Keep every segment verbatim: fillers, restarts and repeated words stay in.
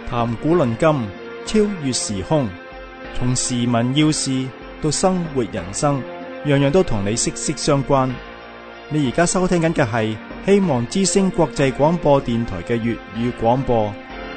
談古論今，超越時空，從時聞要事到生活人生，樣樣都同你息息相關。你而家收聽緊嘅係希望之聲國際廣播電台嘅粵語廣播。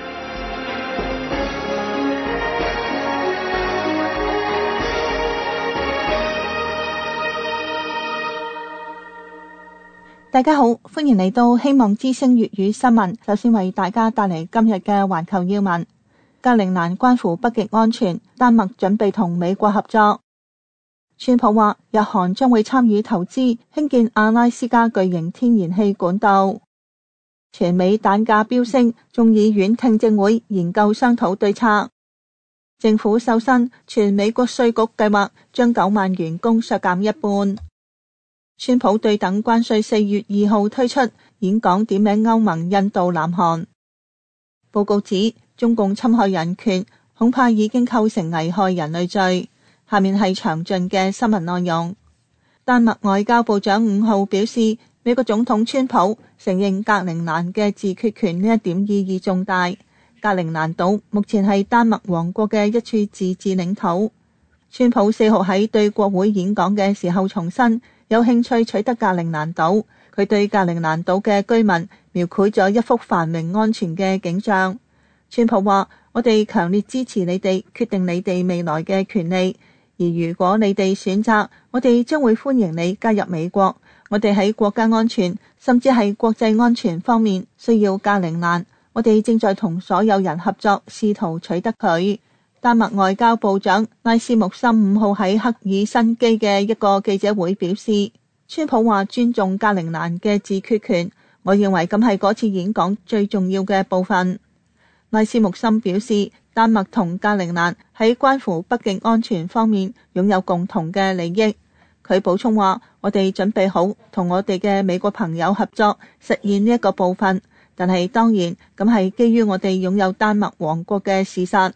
大家好，歡迎嚟到希望之聲粵語新聞。首先為大家帶嚟今日嘅環球要聞。格陵蘭關乎北極安全，丹麥準備同美國合作。川普話日韓將會參與投資興建阿拉斯加巨型天然氣管道。全美蛋價飆升，眾議院聽證會研究商討對策。政府瘦身，全美國稅局計劃將九萬員工削減一半。川普對等關稅四月二號推出，演講點名歐盟、印度、南韓。報告指中共侵害人權，恐怕已經構成危害人類罪。下面係詳盡嘅新聞內容。丹麥外交部長五號表示，美國總統川普承認格陵蘭嘅自決權呢一點意義重大。格陵蘭島目前係丹麥王國嘅一處自治領土。川普四號喺對國會演講嘅時候重申，有興趣取得格陵蘭島。佢對格陵蘭島嘅居民描繪咗一幅繁榮安全嘅景象。川普話：我哋強烈支持你哋決定你哋未來嘅權利，而如果你哋選擇，我哋將會歡迎你加入美國。我哋喺國家安全甚至係國際安全方面需要格陵蘭，我哋正在同所有人合作，試圖取得佢。丹麥外交部長拉斯穆森五號喺赫爾辛基嘅一個記者會表示，川普話尊重格陵蘭嘅自決權，我認為咁係嗰次演講最重要嘅部分。拉斯穆森表示，丹麥同格陵蘭喺關乎北極安全方面擁有共同嘅利益。佢補充話，我哋準備好同我哋嘅美國朋友合作，實現呢一個部分，但係當然咁係基於我哋擁有丹麥王國嘅事實。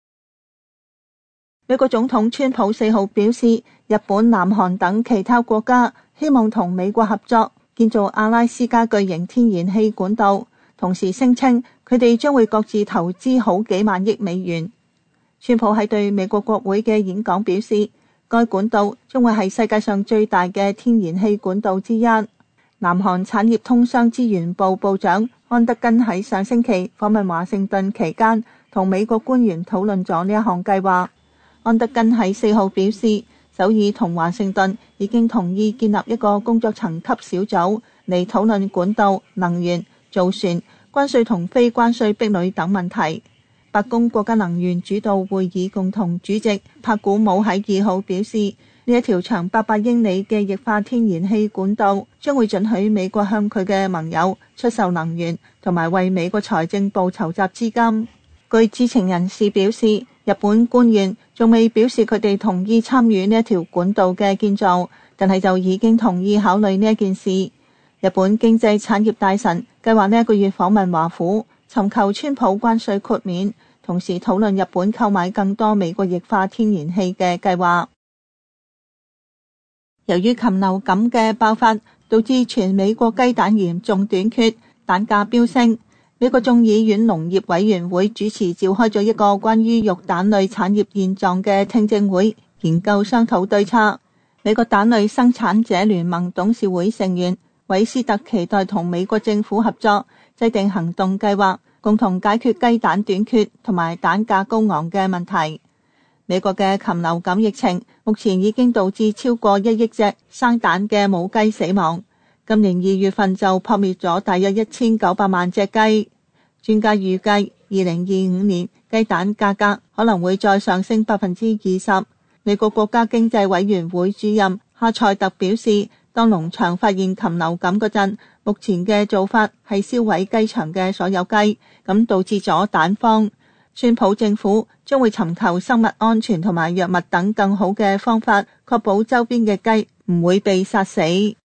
美國總統川普四號表示，日本、南韓等其他國家希望同美國合作建造阿拉斯加巨型天然氣管道，同時聲稱佢哋將會各自投資好幾萬億美元。川普喺對美國國會嘅演講表示，該管道將會係世界上最大嘅天然氣管道之一。南韓產業通商資源部部長安德根喺上星期訪問華盛頓期間，同美國官員討論咗呢一項計劃。安德根喺四號表示，首爾同華盛頓已經同意建立一個工作層級小組嚟討論管道、能源、造船、關稅同非關稅壁壘等問題。白宮國家能源主導會議共同主席帕古姆喺二號表示，呢一條長八百英里嘅液化天然氣管道將會准許美國向佢嘅盟友出售能源，同埋為美國財政部籌集資金。據知情人士表示，日本官員仲未表示佢哋同意參與呢一條管道嘅建造，但係就已經同意考慮呢一件事。日本經濟產業大臣計劃呢一個月訪問華府，尋求川普關稅豁免，同時討論日本購買更多美國液化天然氣嘅計劃。由於禽流感嘅爆發，導致全美國雞蛋嚴重短缺，蛋價飆升。美國眾議院農業委員會主持召開咗一個關於肉蛋類產業現狀嘅聽證會，研究商討對策。美國蛋類生產者聯盟董事會成員韋斯特期待同美國政府合作，制定行動計劃，共同解決雞蛋短缺同埋蛋價高昂嘅問題。美國嘅禽流感疫情目前已經導致超過一億隻生蛋嘅母雞死亡，今年二月份就撲滅咗大約一千九百萬隻雞。專家預計二零二五年雞蛋價格可能會再上升百分之二十。美國國家經濟委員會主任哈塞特表示，當農場發現禽流感嗰陣，目前嘅做法係燒毀雞場嘅所有雞，咁導致咗蛋荒。川普政府將會尋求生物安全同埋藥物等更好嘅方法，確保周邊嘅雞唔會被殺死。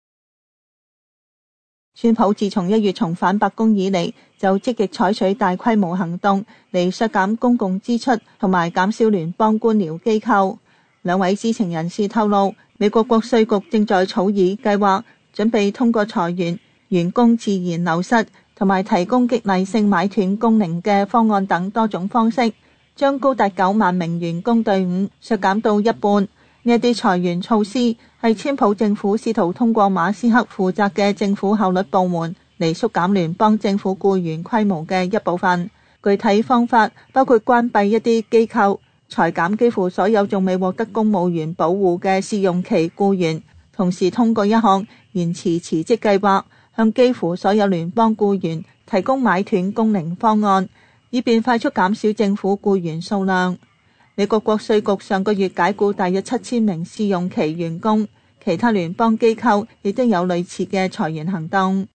川普自從一月重返白宮以嚟，就積極採取大規模行動嚟削減公共支出同埋減少聯邦官僚機構。兩位知情人士透露，美國國稅局正在草擬計劃，準備通過裁員、員工自然流失、 同埋提供激勵性買斷工齡嘅方案等多種方式，將高達九萬名員工隊伍削減到一半。呢一啲裁員措施係川普政府試圖通過馬斯克負責嘅政府效率部門嚟縮減聯邦政府僱員規模嘅一部分。具體方法包括關閉一啲機構，裁減幾乎所有仲未獲得公務員保護嘅試用期僱員，同時通過一項延遲辭職計劃，向幾乎所有聯邦僱員提供買斷工齡方案，以便快速減少政府僱員數量。美國國稅局上個月解僱大約七千名試用期員工，其他聯邦機構亦都有類似嘅裁員行動。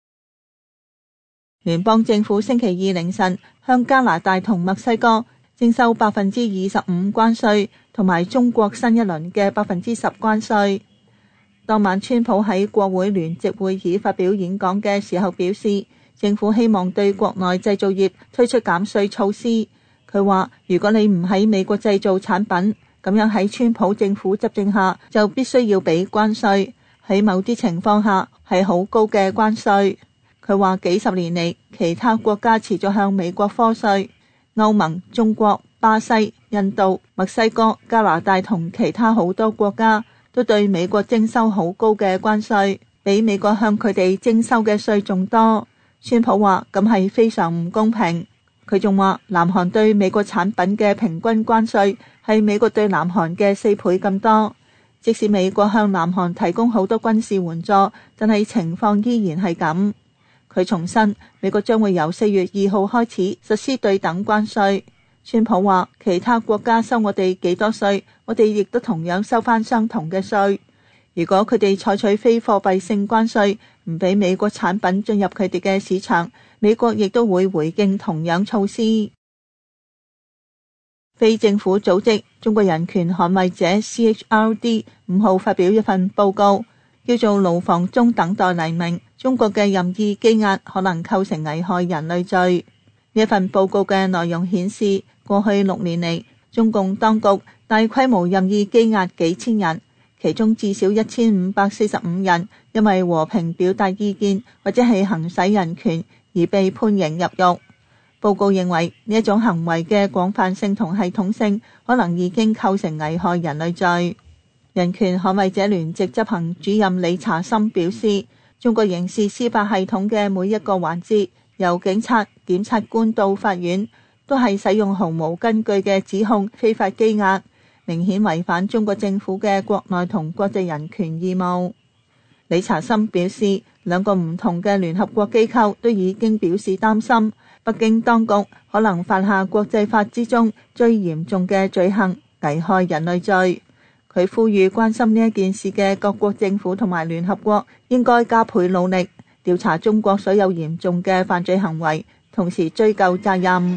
聯邦政府星期二凌晨向加拿大同墨西哥徵收百分之二十五關稅，同埋中國新一輪嘅百分之十關稅。當晚，川普喺國會聯席會議發表演講嘅時候表示，政府希望對國內製造業推出減稅措施。佢話：如果你唔喺美國製造產品，咁樣喺川普政府執政下就必須要俾關稅，喺某啲情況下係好高嘅關稅。佢話幾十年嚟，其他國家持續向美國課稅，歐盟、中國、巴西、印度、墨西哥、加拿大同其他好多國家都對美國徵收好高嘅關稅，比美國向佢哋徵收嘅稅仲多。川普話咁係非常唔公平。佢仲話南韓對美國產品嘅平均關稅係美國對南韓嘅四倍咁多。即使美國向南韓提供好多軍事援助，但係情況依然係咁。佢重申美國將會由四月二號開始實施對等關稅。川普話其他國家收我哋幾多稅，我哋亦都同樣收返相同嘅稅。如果佢哋採取非貨幣性關稅，唔俾美國產品進入佢哋嘅市場，美國亦都會回應同樣措施。非政府組織中國人權捍衛者 C H R D 五號發表一份報告，叫做《牢房中等待黎明：中國嘅任意羈押可能構成危害人類罪》。呢一份報告嘅內容顯示，過去六年嚟，中共當局大規模任意羈押幾千人，其中至少一千五百四十五人因為和平表達意見或者係行使人權而被判刑入獄。報告認為呢一種行為嘅廣泛性同系統性可能已經構成危害人類罪。人權捍衛者聯席執行主任李查森表示，中國刑事司法系統嘅每一個環節，由警察、檢察官到法院，都係使用毫無根據嘅指控非法羈押，明顯違反中國政府嘅國內同國際人權義務。李查森表示，兩個唔同嘅聯合國機構都已經表示擔心，北京當局可能犯下國際法之中最嚴重嘅罪行，危害人類罪。佢呼籲關心呢一件事嘅各國政府同埋聯合國應該加倍努力調查中國所有嚴重嘅犯罪行為，同時追究責任。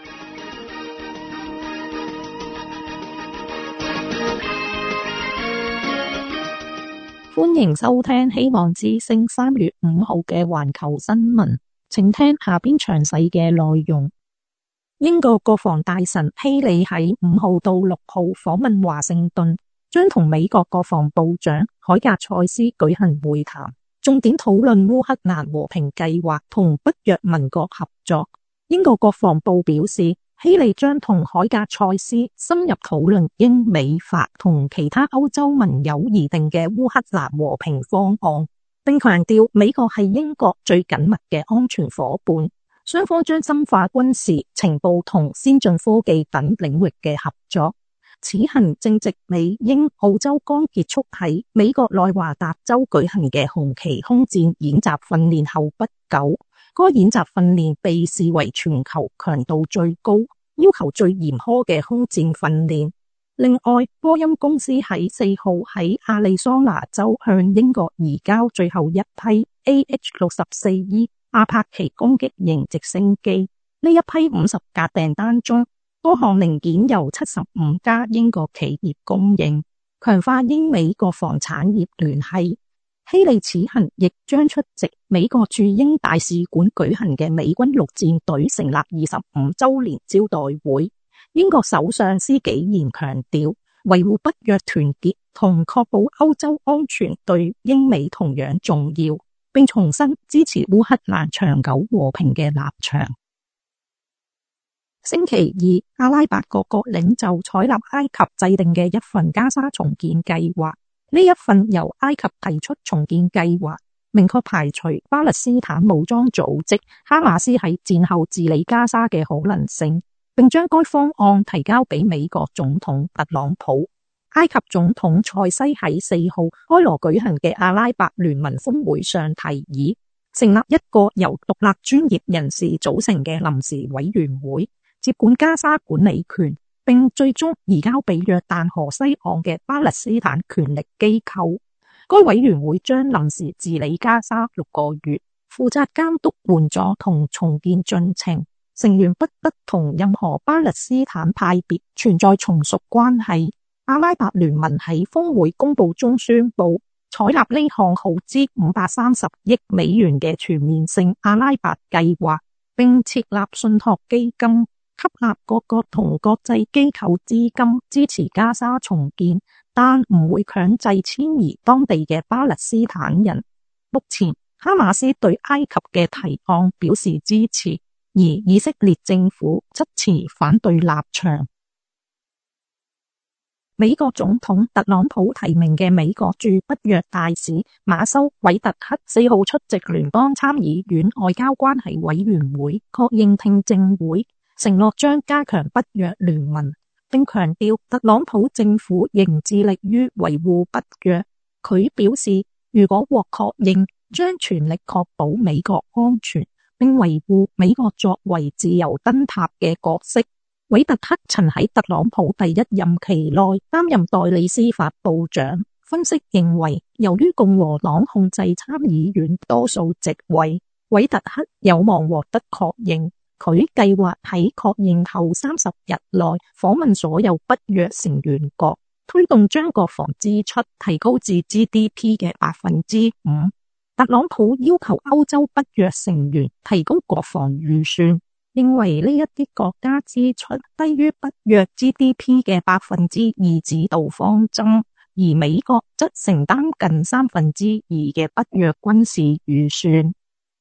歡迎收聽希望之聲三月五號嘅環球新聞，請聽下邊詳細嘅內容。英國國防大臣希利喺五號到六號訪問華盛頓，將同美國國防部長海格塞斯舉行會談，重點討論烏克蘭和平計劃同北約盟國合作。英國國防部表示，希利將同海格塞斯深入討論英美法同其他歐洲盟友擬定嘅烏克蘭和平方案，並強調美國係英國最緊密嘅安全夥伴，雙方將深化軍事、情報同先進科技等領域嘅合作。此行正值美英澳洲剛結束喺美國內華達州舉行嘅紅旗空戰演習訓練後不久。該演習訓練被視為全球強度最高、要求最嚴苛嘅空戰訓練。另外，波音公司喺四號喺亞利桑那州向英國移交最後一批 A H 六十四 E 阿帕奇攻擊型直升機。呢一批五十架訂單中，多項零件由七十五家英國企業供應，強化英美國防產業聯繫。希利此行亦將出席美國駐英大使館舉行嘅美軍陸戰隊成立二十五週年招待會。英國首相施紀賢強調，維護北約團結同確保歐洲安全對英美同樣重要。 並重申支持烏克蘭長久和平嘅立場。星期二，阿拉伯各國領袖採納埃及制定嘅一份加沙重建計劃。呢一份由埃及提出重建計劃，明確排除巴勒斯坦武裝組織哈馬斯喺戰後治理加沙嘅可能性，並將該方案提交俾美國總統特朗普。埃及總統塞西喺四號開羅舉行嘅阿拉伯聯盟峰會上提議，成立一個由獨立專業人士組成嘅臨時委員會，接管加沙管理權，並最終移交俾約旦河西岸嘅巴勒斯坦權力機構。該委員會將臨時治理加沙六個月，負責監督援助同重建進程。成員不得同任何巴勒斯坦派別存在從屬關係。阿拉伯聯盟喺峰會公佈中宣布，採納呢項耗資五百三十億美元嘅全面性阿拉伯計劃，並設立信託基金，吸納各國同國際機構資金支持加沙重建，但唔會強制遷移當地嘅巴勒斯坦人。目前，哈馬斯對埃及嘅提案表示支持，而以色列政府則持反對立場。美國總統特朗普提名嘅美國駐北約大使馬修韋特克四號出席聯邦參議院外交關係委員會確認聽證會，承諾將加強北約聯盟，並強調特朗普政府仍致力於維護北約。佢表示，如果獲確認，將全力確保美國安全，並維護美國作為自由燈塔嘅角色。韋特克曾喺特朗普第一任期內擔任代理司法部長。分析認為，由於共和黨控制參議院多數席位，韋特克有望獲得確認。佢計劃喺確認後三十日內訪問所有北約成員國，推動將國防支出提高至 G D P 嘅百分之五。特朗普要求歐洲北約成員提高國防預算，認為呢一啲國家支出低於北約 G D P 嘅百分之二指導方針，而美國則承擔近三分之二嘅北約軍事預算。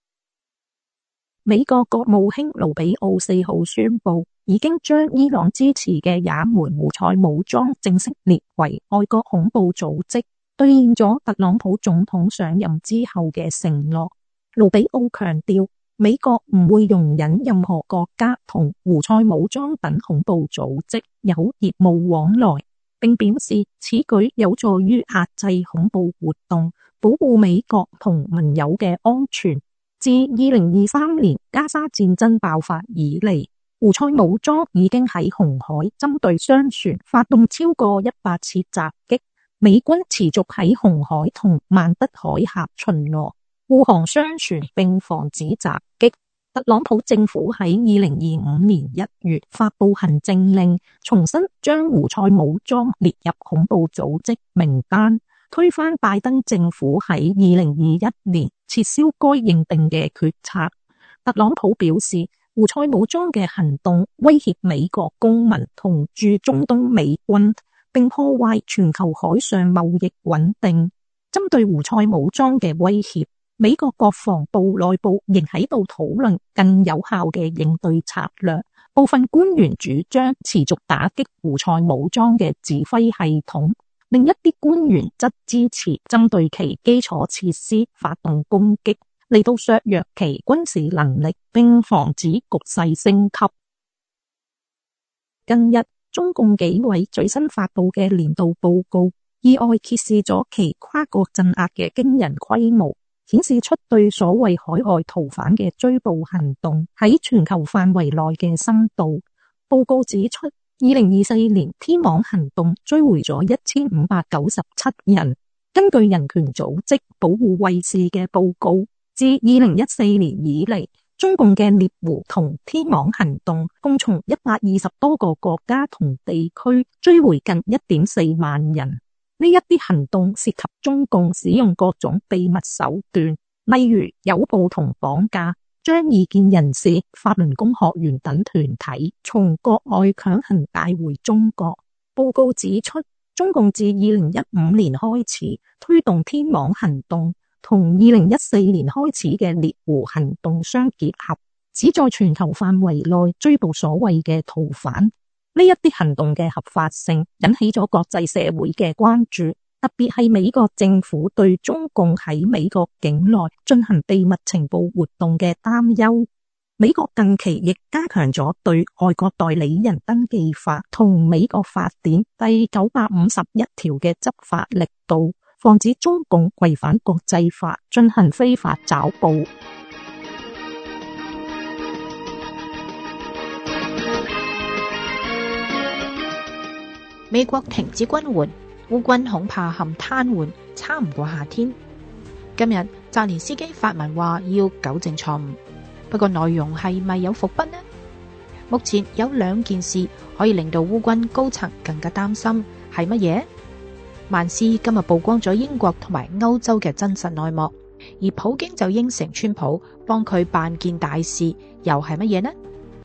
美國國務卿盧比奧四號宣布，已經將伊朗支持嘅也門胡塞武裝正式列為外國恐怖組織，兌現咗特朗普總統上任之後嘅承諾。盧比奧強調，美國唔會容忍任何國家同胡塞武裝等恐怖組織有業務往來，並表示此舉有助於壓制恐怖活動，保護美國同盟友嘅安全。自二零二三年加沙戰爭爆發以嚟，胡塞武裝已經喺紅海針對商船發動超過一百次襲擊，美軍持續喺紅海同曼德海峽巡邏，護航商船並防止襲擊。特朗普政府喺二零二五年一月發布行政令，重新將胡塞武裝列入恐怖組織名單，推翻拜登政府喺二零二一年撤銷該認定嘅決策。特朗普表示，胡塞武裝嘅行動威脅美國公民同駐中東美軍，並破壞全球海上貿易穩定。針對胡塞武裝嘅威脅，美國國防部內部仍喺度討論更有效嘅應對策略。部分官員主張持續打擊胡塞武裝嘅指揮系統，另一啲官員則支持針對其基礎設施發動攻擊，嚟到削弱其軍事能力，並防止局勢升級。近日，中共紀委最新發布嘅年度報告，意外揭示咗其跨國鎮壓嘅驚人規模，顯示出對所謂海外逃犯嘅追捕行動喺全球範圍內嘅深度。報告指出，二零二四年天網行動追回咗一千五百九十七人。根據人權組織保護衛士嘅報告，自二零一四年以嚟，中共嘅獵狐同天網行動共從一百二十多個國家同地區追回近一點四萬人。呢一啲行動涉及中共使用各種秘密手段，例如誘捕同綁架，將異見人士、法輪功學員等團體從國外強行帶回中國。報告指出，中共自二零一五年開始推動天網行動， 同二零一四年開始嘅獵狐行動相結合，旨在全球範圍內追捕所謂嘅逃犯。呢一啲行動嘅合法性引起咗國際社會嘅關注，特別係美國政府對中共喺美國境內進行秘密情報活動嘅擔憂。美國近期亦加強咗對外國代理人登記法同美國法典第九百五十一條嘅執法力度，防止中共違反國際法進行非法抓捕。 美國停止軍援，烏軍恐怕陷癱瘓，撐唔過夏天。今日澤連斯基發文話要糾正錯誤，不過內容係咪有伏筆呢？目前有兩件事可以令到烏軍高層更加擔心，係乜嘢？曼斯今日曝光咗英國同埋歐洲嘅真實內幕，而普京就應承川普幫佢辦件大事，又係乜嘢呢？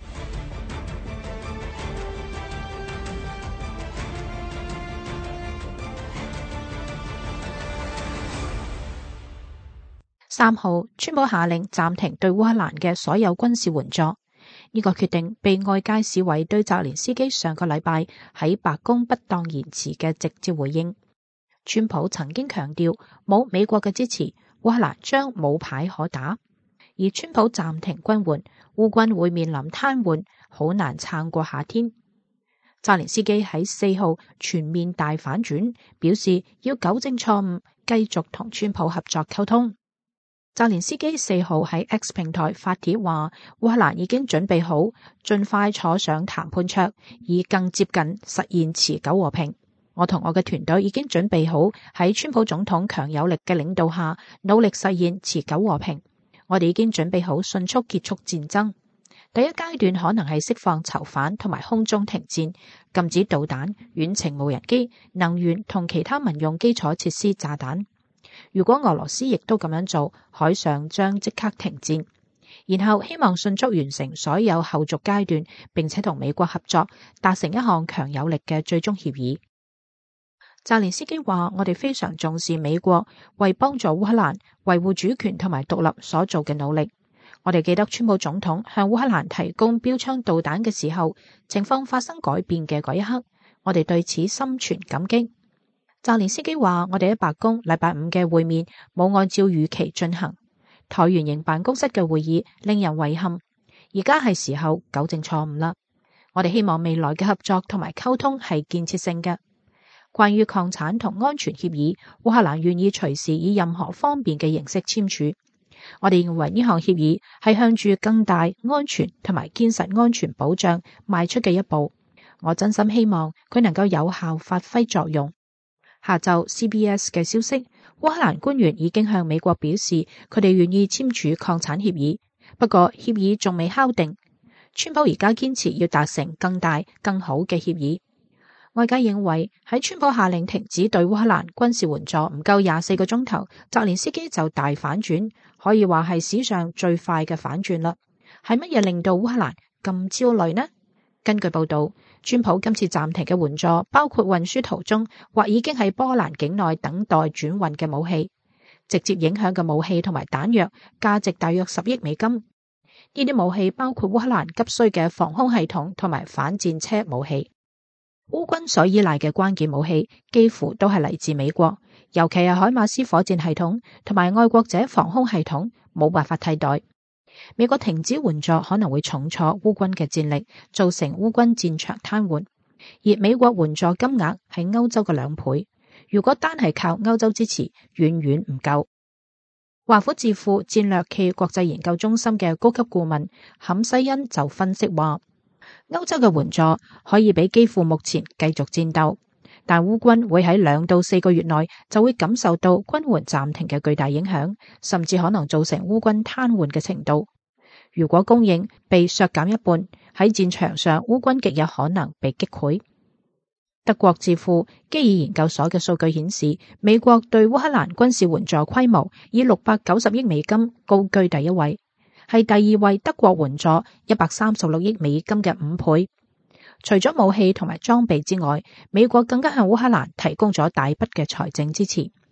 三號，川普下令暫停對烏克蘭嘅所有軍事援助，呢個決定被外界視為對澤連斯基上個禮拜喺白宮不當言辭嘅直接回應。川普曾經強調，冇美國嘅支持，烏克蘭將冇牌可打，而川普暫停軍援，烏軍會面臨癱瘓，好難撐過夏天。澤連斯基喺四號全面大反轉，表示要糾正錯誤，繼續同川普合作溝通。澤連斯基四號喺 X 平台發帖話，烏克蘭已經準備好盡快坐上談判桌，以更接近實現持久和平。我同我嘅團隊已經準備好喺川普總統強有力嘅領導下，努力實現持久和平。我哋已經準備好迅速結束戰爭。第一階段可能係釋放囚犯同埋空中停戰，禁止導彈、遠程無人機、能源同其他民用基礎設施炸彈。如果俄羅斯亦都咁樣做，海上將即刻停戰，然後希望迅速完成所有後續階段，並且同美國合作達成一項強有力嘅最終協議。澤連斯基話，我哋非常重視美國為幫助烏克蘭維護主權同埋獨立所做嘅努力。我哋記得川普總統向烏克蘭提供標槍導彈嘅時候，情況發生改變嘅嗰一刻，我哋對此心存感激。澤連斯基話，我哋喺白宮禮拜五嘅會面冇按照預期進行，橢圓形辦公室嘅會議令人遺憾，而家係時候糾正錯誤啦。我哋希望未來嘅合作同埋溝通係建設性嘅。關於礦產同安全協議，烏克蘭願意隨時以任何方便嘅形式簽署。我哋認為呢項協議係向住更大安全同埋堅實安全保障邁出嘅一步。我真心希望佢能夠有效發揮作用。下晝 C B S 嘅消息，烏克蘭官員已經向美國表示，佢哋願意簽署礦產協議，不過協議仲未敲定。川普而家堅持要達成更大、更好嘅協議。外界認為喺川普下令停止對烏克蘭軍事援助唔夠廿四個鐘頭，澤連斯基就大反轉，可以話係史上最快嘅反轉啦。係乜嘢令到烏克蘭咁焦慮呢？根據報道，川普今次暫停嘅援助包括運輸途中或已經喺波蘭境內等待轉運嘅武器，直接影響嘅武器同埋彈藥價值大約十億美金。呢啲武器包括烏克蘭急需嘅防空系統同埋反戰車武器。烏軍所依賴嘅關鍵武器幾乎都係嚟自美國，尤其係海馬斯火箭系統同埋愛國者防空系統，冇辦法替代。美國停止援助可能會重挫烏軍嘅戰力，造成烏軍戰場癱瘓。而美國援助金額係歐洲嘅兩倍，如果單係靠歐洲支持，遠遠唔夠。華府智庫戰略暨國際研究中心嘅高級顧問坎西恩就分析話，歐洲嘅援助可以俾基輔目前繼續戰鬥，但烏軍會喺兩到四個月內就會感受到軍援暫停嘅巨大影響，甚至可能造成烏軍癱瘓嘅程度。如果供應被削減一半，喺戰場上烏軍極有可能被擊潰。德國智庫基爾研究所嘅數據顯示，美國對烏克蘭軍事援助規模以六百九十億美金高居第一位，係第二位德國援助一百三十六億美金嘅五倍。除咗武器同埋裝備之外，美國更加向烏克蘭提供咗大筆嘅財政支持。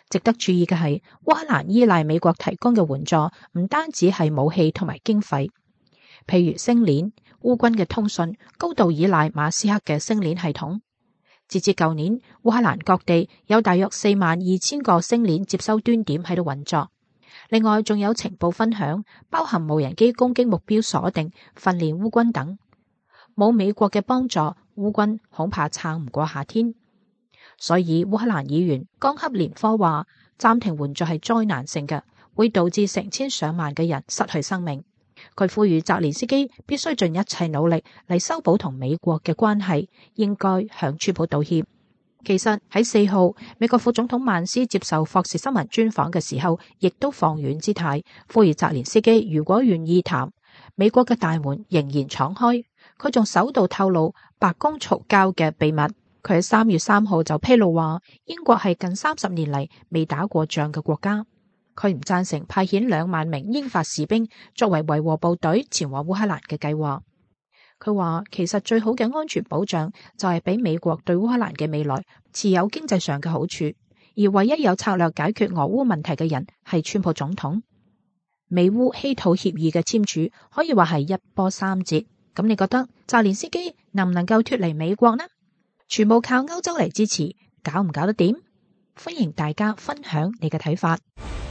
值得注意嘅係，烏克蘭依賴美國提供嘅援助，唔單止係武器同埋經費，譬如星鏈，烏軍嘅通訊高度依賴馬斯克嘅星鏈系統。截至舊年，烏克蘭各地有大約四萬二千個星鏈接收端點喺度運作。另外，仲有情報分享，包含無人機攻擊目標鎖定、訓練烏軍等。冇美國嘅幫助，烏軍恐怕撐唔過夏天。所以烏克蘭議員岡克連科話，暫停援助係災難性嘅，會導致成千上萬嘅人失去生命。佢呼籲澤連斯基必須盡一切努力嚟修補同美國嘅關係，應該向川普道歉。其實喺四號，美國副總統曼斯接受霍士新聞專訪嘅時候，亦都放軟姿態，呼籲澤連斯基如果願意談，美國嘅大門仍然敞開。佢仲首度透露白宮嘈交嘅秘密。佢喺三月三號就披露話，英國係近三十年嚟未打過仗嘅國家。佢唔贊成派遣兩萬名英法士兵作為維和部隊前往烏克蘭嘅計劃。佢話其實最好嘅安全保障就係俾美國對烏克蘭嘅未來持有經濟上嘅好處，而唯一有策略解決俄烏問題嘅人係川普總統。美烏稀土協議嘅簽署可以話係一波三折。咁你覺得澤連斯基能唔能夠脫離美國呢？全部靠歐洲嚟支持，搞唔搞得掂？歡迎大家分享你嘅睇法。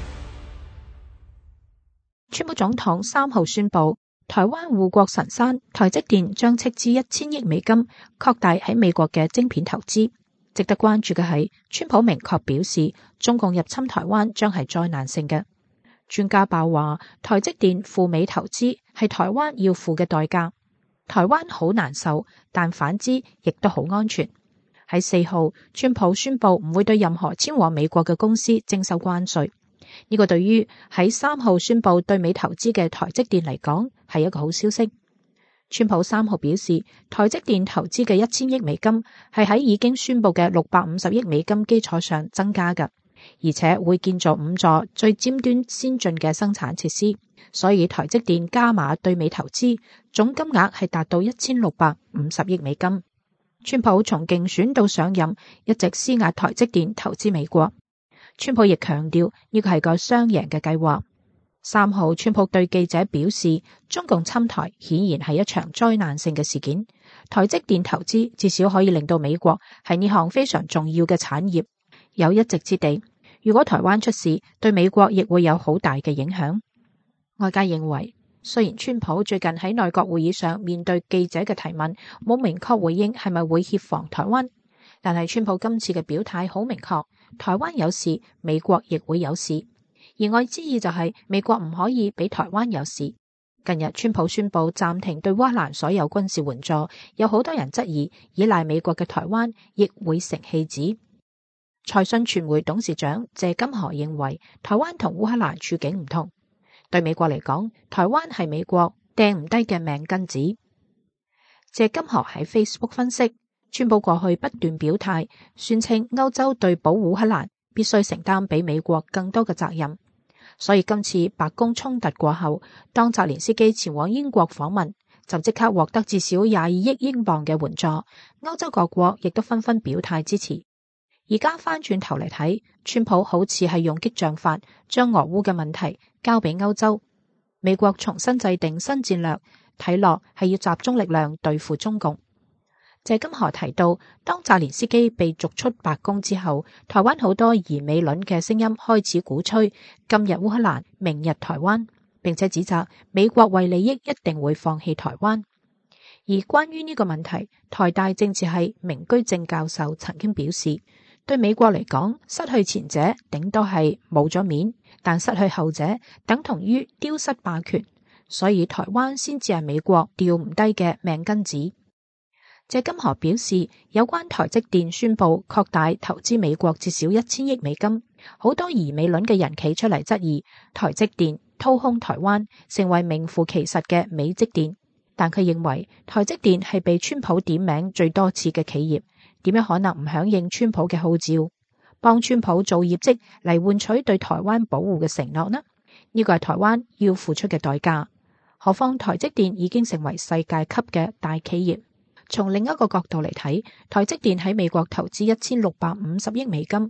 川普總統三號宣布，台灣護國神山台積電將斥資一千億美金擴大喺美國嘅晶片投資。值得關注嘅係，川普明確表示，中共入侵台灣將係災難性嘅。專家爆話，台積電赴美投資係台灣要付嘅代價。台灣好難受，但反之亦都好安全。喺四號，川普宣布唔會對任何遷往美國嘅公司徵收關稅。呢個對於喺三號宣布對美投資嘅台積電嚟講係一個好消息。川普三號表示，台積電投資嘅一千億美金係喺已經宣布嘅六百五十億美金基礎上增加嘅，而且會建造五座最尖端先進嘅生產設施。所以台積電加碼對美投資總金額係達到一千六百五十億美金。川普從競選到上任一直施壓台積電投資美國。川普亦強調呢個係個雙贏嘅計劃。三號，川普對記者表示，中共侵台顯然係一場災難性嘅事件。台積電投資至少可以令到美國係呢項非常重要嘅產業有一席之地。如果台灣出事，對美國亦會有好大嘅影響。外界認為，雖然川普最近喺內閣會議上面對記者嘅提問，冇明確回應係咪會協防台灣，但係川普今次嘅表態好明確，台灣有事，美國亦會有事。言外之意就係美國唔可以俾台灣有事。近日川普宣布暫停對烏克蘭所有軍事援助，有好多人質疑依賴美國嘅台灣亦會成棄子。財訊傳媒董事長謝金河認為，台灣同烏克蘭處境唔同。對美國嚟講，台灣係美國掟唔低嘅命根子。謝金河喺 Facebook 分析，川普過去不斷表態，宣稱歐洲對保護烏克蘭必須承擔比美國更多嘅責任。所以今次白宮衝突過後，當澤連斯基前往英國訪問，就即刻獲得至少廿二億英鎊嘅援助。歐洲各國亦都紛紛表態支持。而家翻轉頭嚟睇，川普好似係用激將法，將俄烏嘅問題交俾歐洲。美國重新制定新戰略，睇落係要集中力量對付中共。謝金河提到，當澤連斯基被逐出白宮之後，台灣好多疑美論嘅聲音開始鼓吹今日烏克蘭，明日台灣，並且指責美國為利益一定會放棄台灣。而關於呢個問題，台大政治系明居正教授曾經表示，對美國嚟講，失去前者頂多係冇咗面，但失去後者等同於丟失霸權，所以台灣先至係美國掉唔低嘅命根子。謝金河表示，有關台積電宣布擴大投資美國至少一千億美金，好多疑美論嘅人企出嚟質疑台積電掏空台灣，成為名副其實嘅美積電。但佢認為台積電係被川普點名最多次嘅企業，點樣可能唔響應川普嘅號召，幫川普做業績嚟換取對台灣保護嘅承諾呢？呢個係台灣要付出嘅代價。何況台積電已經成為世界級嘅大企業。從另一個角度嚟睇，台積電喺美國投資一千六百五十億美金，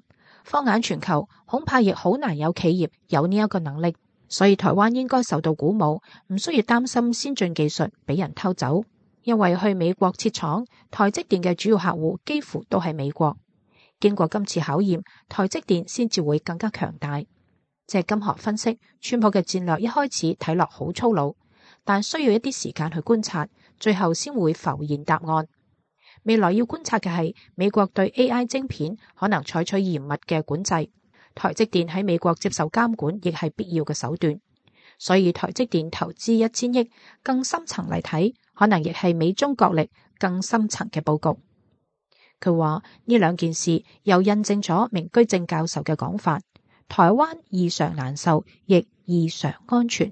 放眼全球，恐怕亦好難有企業有呢一個能力，所以台灣應該受到鼓舞，唔需要擔心先進技術俾人偷走，因為去美國設廠，台積電嘅主要客戶幾乎都係美國。經過今次考驗，台積電先至會更加強大。謝金河分析，川普嘅戰略一開始睇落好粗魯，但需要一啲時間去觀察，最後先會浮現答案。未來要觀察嘅係美國對 A I 晶片可能採取嚴密嘅管制，台積電喺美國接受監管亦係必要嘅手段。所以台積電投資一千億，更深層嚟睇，可能亦係美中角力更深層嘅佈局。佢話呢兩件事又印證咗明居正教授嘅講法：台灣異常難受，亦異常安全。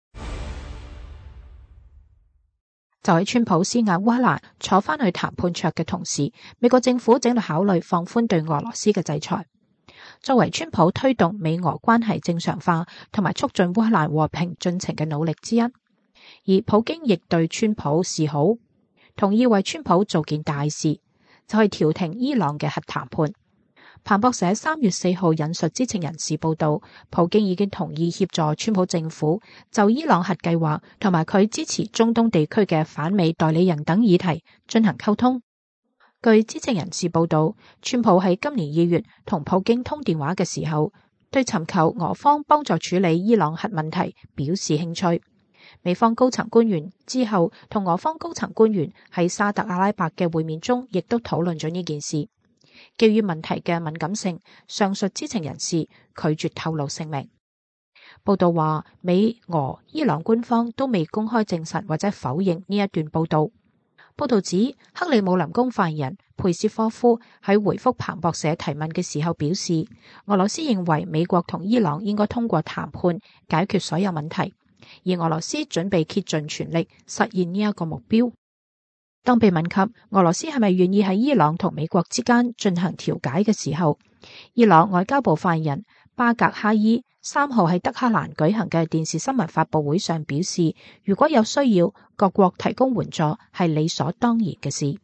就喺川普施壓烏克蘭坐翻去談判桌嘅同時，美國政府正喺度考慮放寬對俄羅斯嘅制裁，作為川普推動美俄關係正常化同埋促進烏克蘭和平進程嘅努力之一。而普京亦對川普示好，同意為川普做件大事，就係調停伊朗嘅核談判。彭博社三月四號引述知情人士報道，普京已經同意協助川普政府就伊朗核計劃同埋佢支持中東地區嘅反美代理人等議題進行溝通。據知情人士報道，川普喺今年二月同普京通電話嘅時候，對尋求俄方幫助處理伊朗核問題表示興趣。美方高層官員之後同俄方高層官員喺沙特阿拉伯嘅會面中，亦都討論咗呢件事。基於問題嘅敏感性，上述知情人士拒絕透露姓名。報道話，美、俄、伊朗官方都未公開證實或者否認呢一段報道。報道指，克里姆林宮發言人佩斯科夫喺回覆彭博社提問嘅時候表示，俄羅斯認為美國同伊朗應該通過談判解決所有問題，而俄羅斯準備竭盡全力實現呢一個目標。當被問及俄羅斯係咪願意喺伊朗同美國之間進行調解嘅時候，伊朗外交部發言人巴格哈伊三號喺德黑蘭舉行嘅電視新聞發佈會上表示，如果有需要，各國提供援助係理所當然嘅事。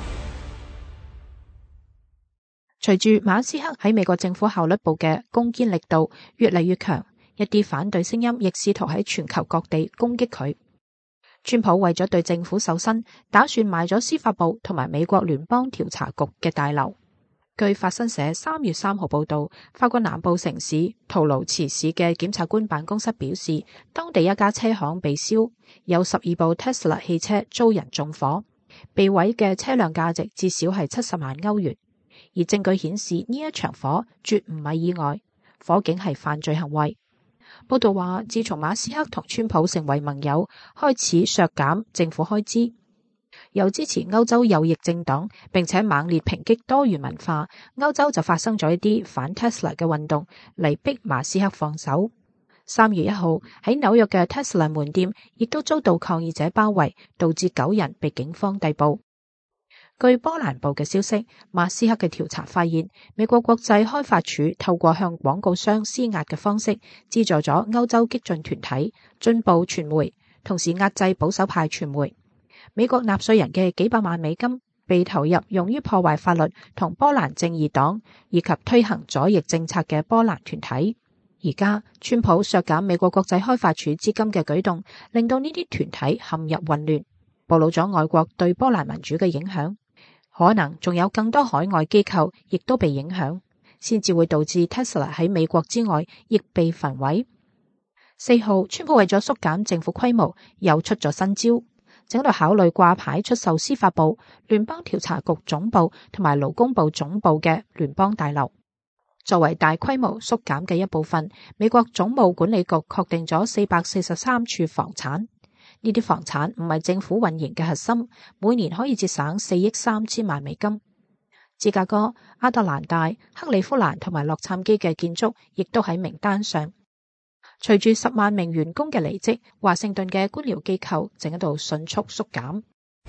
隨住馬斯克喺美國政府效率部嘅攻堅力度越嚟越強，一啲反對聲音亦試圖喺全球各地攻擊佢。川普為咗對政府瘦身，打算賣咗司法部同埋美國聯邦調查局嘅大樓。據法新社三月三號報道，法國南部城市圖盧茨市嘅檢察官辦公室表示，當地一家車行被燒，有十二部 Tesla 汽車遭人縱火，被毀嘅車輛價值至少係七十萬歐元。而證據顯示呢一場火絕唔係意外，火警係犯罪行為。報道話，自從馬斯克同川普成為盟友，開始削減政府開支，又支持歐洲右翼政黨，並且猛烈抨擊多元文化，歐洲就發生咗一啲反 Tesla 嘅運動嚟逼馬斯克放手。三月一號喺紐約嘅 Tesla 門店亦都遭到抗議者包圍，導致九人被警方逮捕。據波蘭報嘅消息，馬斯克嘅調查發現，美國國際開發署透過向廣告商施壓嘅方式，資助咗歐洲激進團體、進步傳媒，同時壓制保守派傳媒。美國納稅人嘅幾百萬美金被投入用於破壞法律同波蘭正義黨以及推行左翼政策嘅波蘭團體。而家川普削減美國國際開發署資金嘅舉動，令到呢啲團體陷入混亂，暴露咗外國對波蘭民主嘅影響。可能仲有更多海外機構亦都被影響，先至會導致 Tesla 喺美國之外亦被焚毀。四號，川普為咗縮減政府規模，又出咗新招，正喺度考慮掛牌出售司法部、聯邦調查局總部同埋勞工部總部嘅聯邦大樓。作為大規模縮減嘅一部分，美國總務管理局確定咗四百四十三處房產。呢啲房產唔係政府運營嘅核心，每年可以節省四億三千萬美金。芝加哥、亞特蘭大、克利夫蘭同埋洛杉磯嘅建築亦都喺名單上。隨住十萬名員工嘅離職，華盛頓嘅官僚機構正喺度迅速縮減。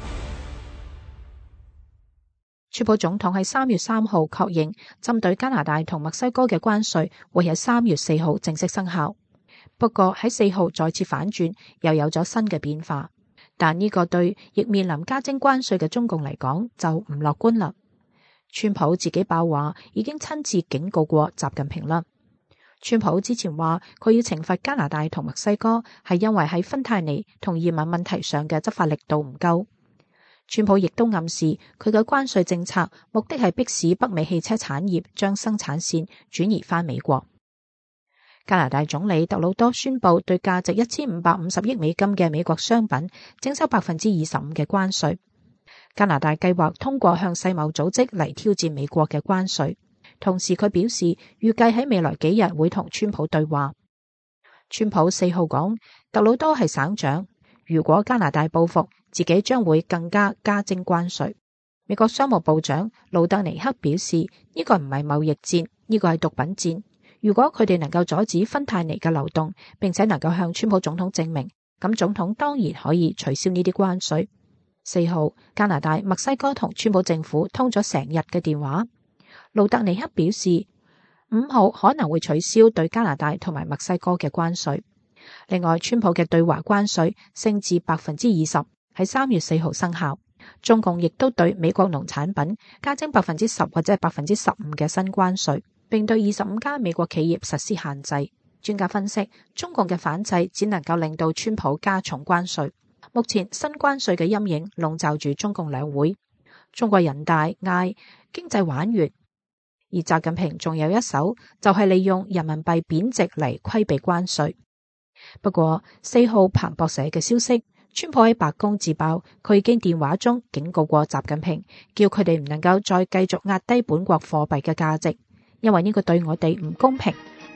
川普總統喺三月三號確認，針對加拿大同墨西哥嘅關稅會喺三月四號正式生效。不過喺四號再次反轉，又有咗新嘅變化。但呢個對亦面臨加徵關稅嘅中共嚟講就唔樂觀啦。 川普自己爆話已經親自警告過習近平啦。川普之前話佢要懲罰加拿大同墨西哥，係因為喺芬太尼同移民問題上嘅執法力度唔夠。川普亦都暗示佢嘅關稅政策目的係迫使北美汽車產業將生產線轉移返美國。加拿大總理特魯多宣布對價值一千五百五十億美金嘅美國商品徵收百分之二十五嘅關稅。加拿大計劃通過向世貿組織嚟挑戰美國嘅關稅，同時佢表示預計喺未來幾日會同川普對話。川普四號講，特魯多係省長，如果加拿大報復，自己將會更加加徵關稅。美國商務部長盧特尼克表示，呢個唔係貿易戰，呢個係毒品戰。如果佢哋能夠阻止芬太尼嘅流動，並且能夠向川普總統證明，咁總統當然可以取消呢啲關稅。四號，加拿大、墨西哥同川普政府通咗成日嘅電話。盧特尼克表示，五號可能會取消對加拿大同埋墨西哥嘅關稅。另外，川普嘅對華關稅升至百分之二十，喺三月四號生效。中共亦都對美國農產品加徵百分之十或者係百分之十五嘅新關稅，並對二十五家美國企業實施限制。專家分析，中共嘅反制只能夠令到川普加重關稅。目前新關稅嘅陰影籠罩住中共兩會，中國人大嗌經濟玩完，而習近平仲有一手，就係利用人民幣貶值嚟規避關稅。不過四號彭博社嘅消息，川普喺白宮自爆，佢已經電話中警告過習近平，叫佢哋唔能夠再繼續壓低本國貨幣嘅價值，因為呢個對我哋唔公平。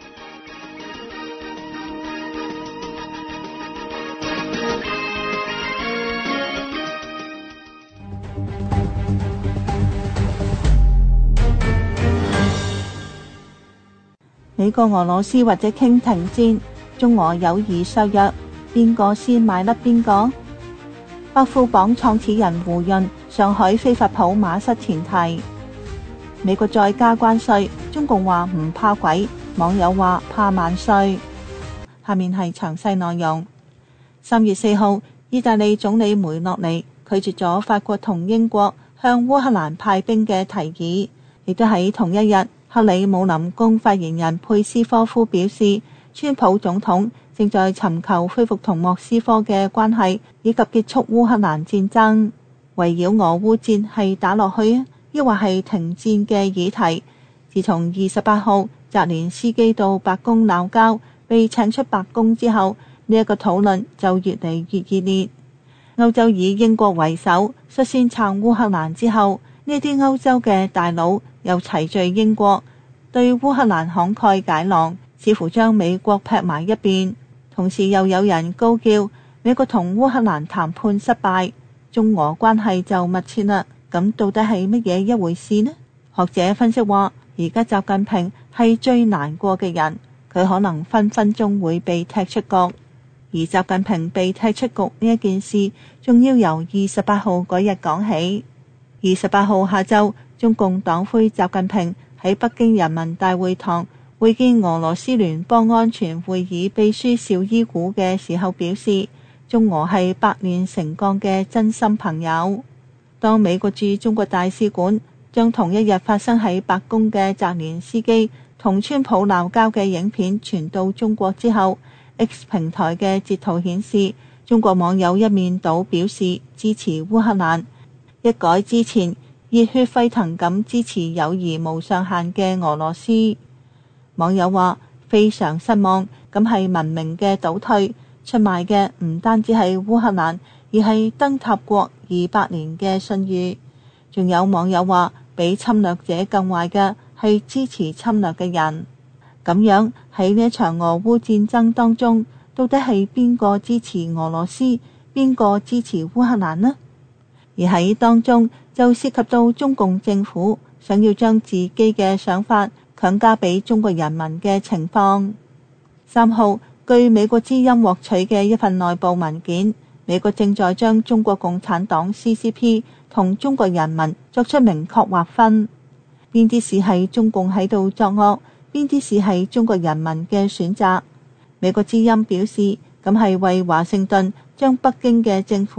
美國俄羅斯或者傾停戰，中俄友誼削弱，邊個先買甩邊個？百富榜創始人胡潤上海非法普馬失前提，美國再加關稅，中共話唔怕鬼，網友話怕萬歲。下面係詳細內容。三月四號，意大利總理梅洛尼拒絕咗法國同英國向烏克蘭派兵嘅提議，亦都喺同一日，克里姆林宮發言人佩斯科夫表示，川普總統正在尋求恢復同莫斯科嘅關係，以及結束烏克蘭戰爭。圍繞俄烏戰係打落去啊，抑或係停戰嘅議題，自從二十八號澤連斯基到白宮鬧交，被請出白宮之後，呢、這、一個討論就越嚟越熱烈。歐洲以英國為首率先撐烏克蘭之後，呢啲歐洲嘅大佬又齊聚英國，對烏克蘭慷慨解囊，似乎將美國劈埋一邊。同時又有人高叫美國同烏克蘭談判失敗，中俄關係就密切啦。咁到底係乜嘢一回事呢？學者分析話，而家習近平係最難過嘅人，佢可能分分鐘會被踢出局。而習近平被踢出局呢一件事，仲要由二十八號嗰日講起。二十八號下晝，中共黨魁習近平喺北京人民大會堂會見俄羅斯聯邦安全會議秘書紹伊古嘅時候表示，中俄係百煉成鋼嘅真心朋友。當美國駐中國大使館將同一日發生喺白宮嘅澤連斯基同川普鬧交嘅影片傳到中國之後， X 平台嘅截圖顯示，中國網友一面倒表示支持烏克蘭，一改之前熱血沸騰咁支持友誼無上限嘅俄羅斯。網友話非常失望，咁係文明嘅倒退，出賣嘅唔單止係烏克蘭，而係燈塔國二百年嘅信譽。仲有網友話，比侵略者更壞嘅係支持侵略嘅人。咁樣喺呢一場俄烏戰爭當中，到底係邊個支持俄羅斯，邊個支持烏克蘭呢？而喺當中就涉及到中共政府想要將自己嘅想法強加俾中國人民嘅情況。三號，據美國之音獲取嘅一份內部文件，美國正在將中國共產黨 C C P 同中國人民作出明確劃分，邊啲事係中共喺度作惡，邊啲事係中國人民嘅選擇。美國之音表示，咁係為華盛頓將北京嘅政府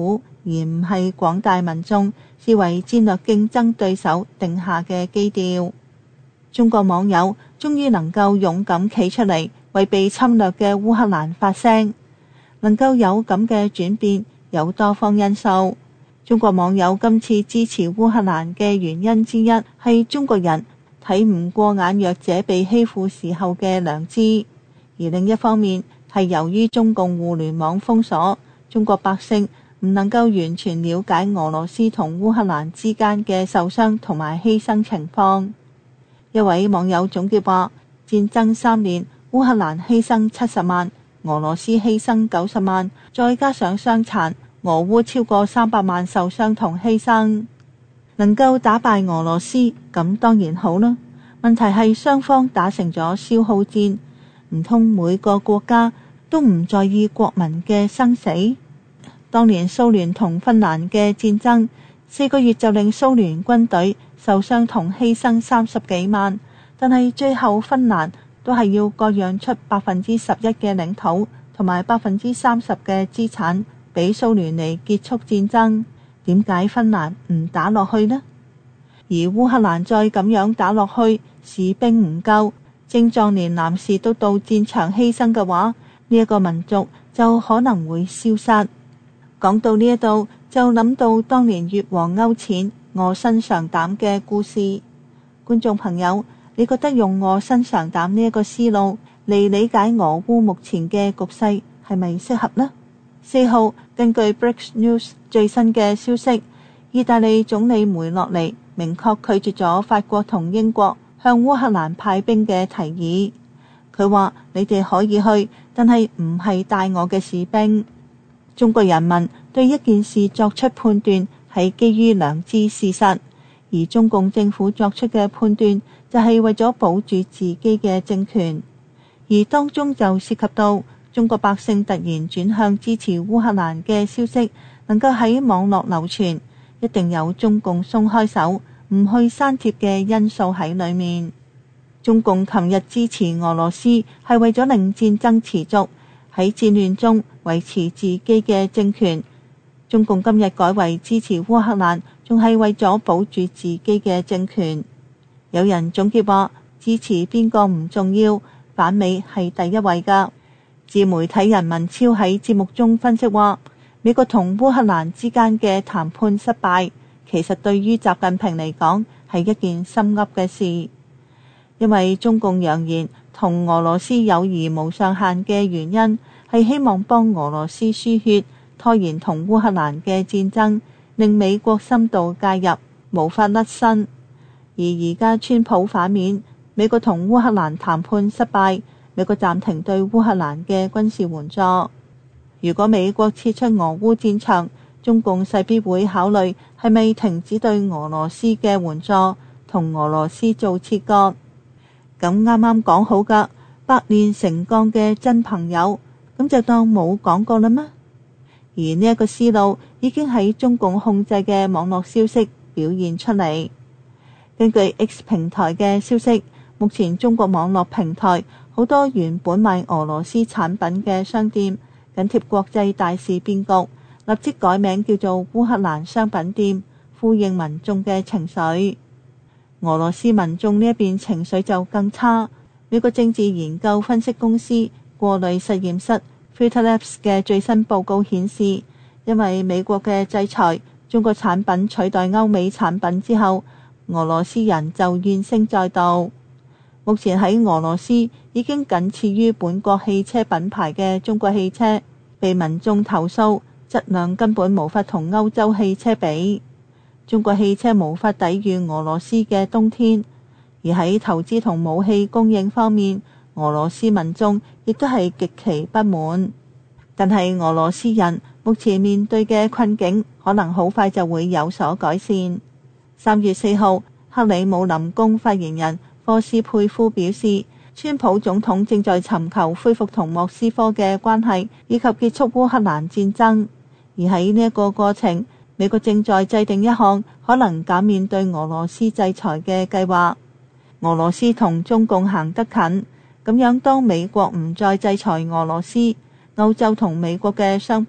而唔係廣大民眾視為戰略競爭對手定下嘅基調。中國網友終於能夠勇敢企出嚟，為被侵略嘅烏克蘭發聲。能夠有咁嘅轉變，有多方因素。中國網友今次支持烏克蘭嘅原因之一係中國人睇唔過眼弱者被欺負時候嘅良知，而另一方面係由於中共互聯網封鎖，中國百姓唔能夠完全了解俄羅斯同烏克蘭之間嘅受傷同埋犧牲情況。一位網友總結話：戰爭三年，烏克蘭犧牲七十萬，俄羅斯犧牲九十萬，再加上傷殘，俄烏超過三百萬受傷同犧牲。能夠打敗俄羅斯，咁當然好啦。問題係雙方打成咗消耗戰，唔通每個國家都唔在意國民嘅生死？當年蘇聯同芬蘭嘅戰爭，四個月就令蘇聯軍隊受傷同犧牲三十幾萬，但係最後芬蘭都係要割讓出百分之十一嘅領土同埋百分之三十嘅資產俾蘇聯嚟結束戰爭。點解芬蘭唔打落去呢？而烏克蘭再咁樣打落去，士兵唔夠，精壯年男士都到戰場犧牲嘅話，呢一個民族就可能會消失。講到呢一度，就諗到當年越王勾踐臥薪嘗膽嘅故事。觀眾朋友，你覺得用臥薪嘗膽呢一個思路嚟理解俄烏目前嘅局勢係咪適合呢？四號，根據 Breaknews 最新嘅消息，意大利總理梅洛尼明確拒絕咗法國同英國向烏克蘭派兵嘅提議。佢話：你哋可以去，但係唔係帶我嘅士兵。中國人民對一件事作出判斷係基於良知事實，而中共政府作出嘅判斷就係為咗保住自己嘅政權，而當中就涉及到中國百姓突然轉向支持烏克蘭嘅消息能夠喺網絡流傳，一定有中共鬆開手唔去刪帖嘅因素喺裏面。中共琴日支持俄羅斯係為咗令戰爭持續，喺戰亂中維持自己嘅政權。中共今日改為支持烏克蘭，仲係為咗保住自己嘅政權。有人總結話：支持邊個唔重要，反美係第一位㗎。自媒體人民超喺節目中分析話，美國同烏克蘭之間嘅談判失敗，其實對於習近平嚟講係一件心噏嘅事，因為中共揚言同俄羅斯友誼無上限嘅原因係希望幫俄羅斯輸血，拖延同烏克蘭嘅戰爭，令美國深度介入，無法甩身。而而家川普反面，美國同烏克蘭談判失敗，美國暫停對烏克蘭嘅軍事援助。如果美國撤出俄烏戰場，中共勢必會考慮係咪停止對俄羅斯嘅援助，同俄羅斯做切割。咁啱啱講好㗎，百煉成鋼嘅真朋友，咁就當冇講過啦咩？而呢一個思路已經喺中共控制嘅網絡消息表現出嚟。根據 X 平台嘅消息，目前中國網絡平台好多原本賣俄羅斯產品嘅商店，緊貼國際大事變局，立即改名叫做烏克蘭商品店，呼應民眾嘅情緒。俄羅斯民眾呢一邊情緒就更差。美國政治研究分析公司過濾實驗室 Filter Labs 嘅最新報告顯示，因為美國嘅制裁，中國產品取代歐美產品之後，俄羅斯人就怨聲載道。目前喺俄羅斯已經僅次於本國汽車品牌嘅中國汽車，被民眾投訴質量根本無法同歐洲汽車比。中國汽車無法抵禦俄羅斯嘅冬天，而喺投資同武器供應方面，俄羅斯民眾亦都係極其不滿。但係俄羅斯人目前面對嘅困境可能好快就會有所改善。三月四號，克里姆林宮發言人科斯佩夫表示，川普總統正在尋求恢復同莫斯科嘅關係，以及結束烏克蘭戰爭。而喺呢一個過程，美國正在制定一項可能減免對俄羅斯制裁嘅計劃。俄羅斯同中共行得近，咁樣當美國唔再制裁俄羅斯，歐洲同美國嘅商品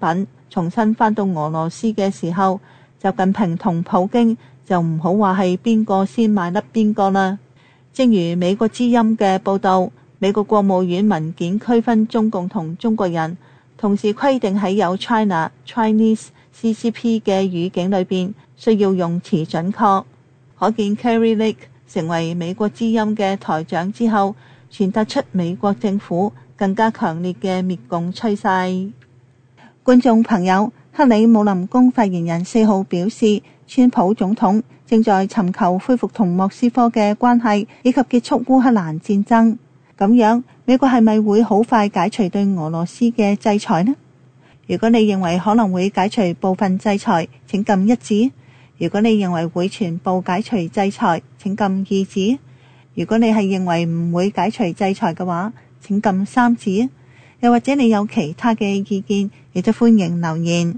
重新返到俄羅斯嘅時候，習近平同普京就唔好話係邊個先買甩邊個啦。正如美國之音嘅報道，美國國務院文件區分中共同中國人，同時規定喺有 China、Chinese、C C P 嘅語境裏邊需要用詞準確。可見 Carrie Lake 成為美國之音嘅台長之後，傳達出美國政府更加強烈嘅滅共趨勢。觀眾朋友，克里姆林宮發言人四號表示，川普總統正在尋求恢復同莫斯科嘅關係，以及結束烏克蘭戰爭。咁樣，美國係咪會好快解除對俄羅斯嘅制裁呢？如果你認為可能會解除部分制裁，請撳一字；如果你認為會全部解除制裁，請撳二字；如果你係認為唔會解除制裁嘅話，請撳三字。又或者你有其他嘅意見，亦都歡迎留言。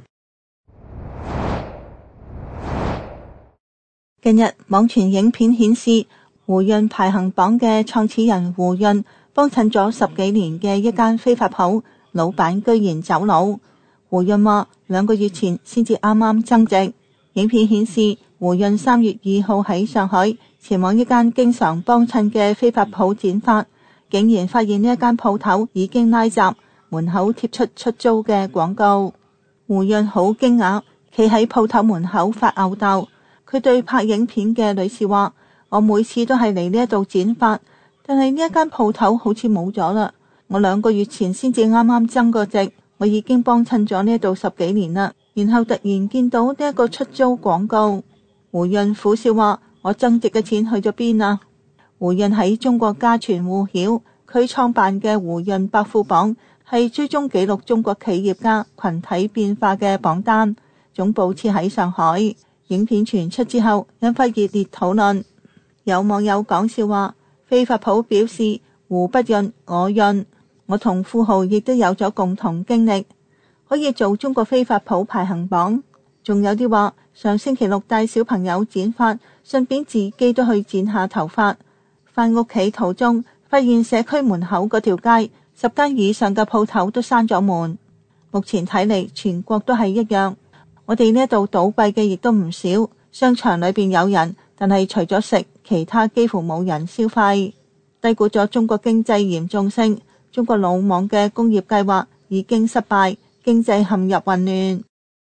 近日網傳影片顯示，胡潤排行榜嘅創始人胡潤幫襯咗十幾年嘅一間飛髮鋪，老闆居然走佬。胡潤話兩個月前先至啱啱增值。影片顯示，胡潤三月二號喺上海前往一間經常幫襯嘅飛髮鋪剪髮，竟然發現呢一間鋪頭已經拉閘，門口貼出出租嘅廣告。胡潤好驚訝，企喺鋪頭門口發吽哣。佢對拍影片嘅女士話：我每次都係嚟呢一度剪髮，但係呢一間鋪頭好似冇咗啦。我兩個月前先至啱啱增個值，我已經幫襯咗呢一度十幾年啦。然後突然見到呢一個出租廣告，胡潤苦笑話：我增值嘅錢去咗邊啊？胡潤喺中國家傳戶曉，佢創辦嘅胡潤百富榜係追蹤記錄中國企業家群體變化嘅榜單，總部設喺上海。影片傳出之後，引發熱烈討論。有網友講笑話：飛髮鋪表示胡不潤我潤，我同富豪亦都有咗共同經歷，可以做中國飛髮鋪排行榜。仲有啲話上星期六帶小朋友剪髮，順便自己都去剪下頭髮。返屋企途中發現社區門口嗰條街十間以上嘅鋪頭都閂咗門。目前睇嚟全國都係一樣。我哋呢度倒閉嘅亦都唔少，商場裏邊有人，但係除咗食，其他幾乎冇人消費。低估咗中國經濟嚴重性，中國魯莽嘅工業計劃已經失敗，經濟陷入混亂。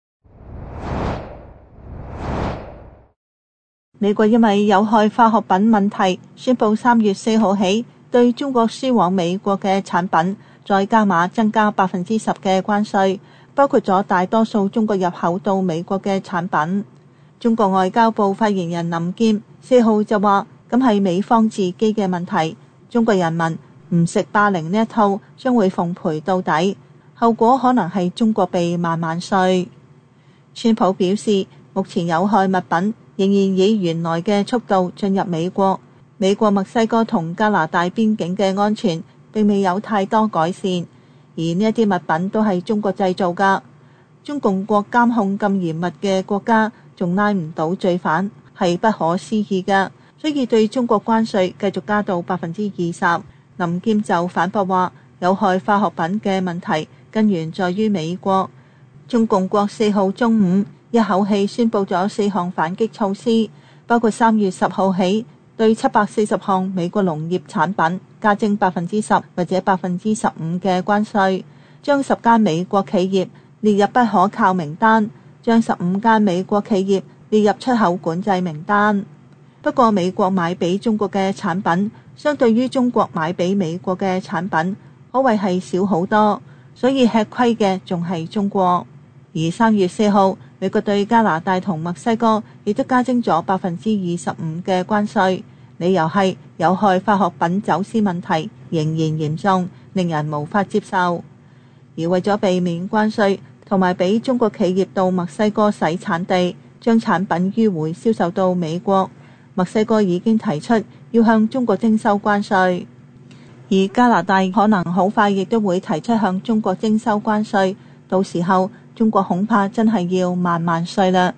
美國因為有害化學品問題，宣布三月四號起對中國輸往美國嘅產品再加碼增加百分之十嘅關稅，包括咗大多數中國入口到美國嘅產品。中國外交部發言人林劍四號就話：咁係美方自己嘅問題，中國人民唔食霸凌呢一套，將會奉陪到底，後果可能係中國被萬萬稅。川普表示，目前有害物品仍然以原來嘅速度進入美國，美國墨西哥同加拿大邊境嘅安全並未有太多改善。而呢一啲物品都係中國製造㗎，中共國監控咁嚴密嘅國家，仲拉唔到罪犯，係不可思議㗎。所以對中國關稅繼續加到百分之二十。林劍就反駁話，有害化學品嘅問題根源在於美國。中共國四號中午一口氣宣布咗四項反擊措施，包括三月十號起對七百四十項美國農業產品加徵百分之十或者百分之十五嘅關稅，將十間美國企業列入不可靠名單，將十五間美國企業列入出口管制名單。不過美國買俾中國嘅產品，相對於中國買俾美國嘅產品，可謂係少好多，所以吃虧嘅仲係中國。而三月四號，美國對加拿大同墨西哥亦都加徵咗百分之二十五嘅關稅，理由係有害化學品走私問題仍然嚴重，令人無法接受。而為咗避免關稅，同埋俾中國企業到墨西哥洗產地，將產品迂回銷售到美國，墨西哥已經提出要向中國徵收關稅，而加拿大可能好快亦都會提出向中國徵收關稅，到時候中國恐怕真係要萬萬稅啦。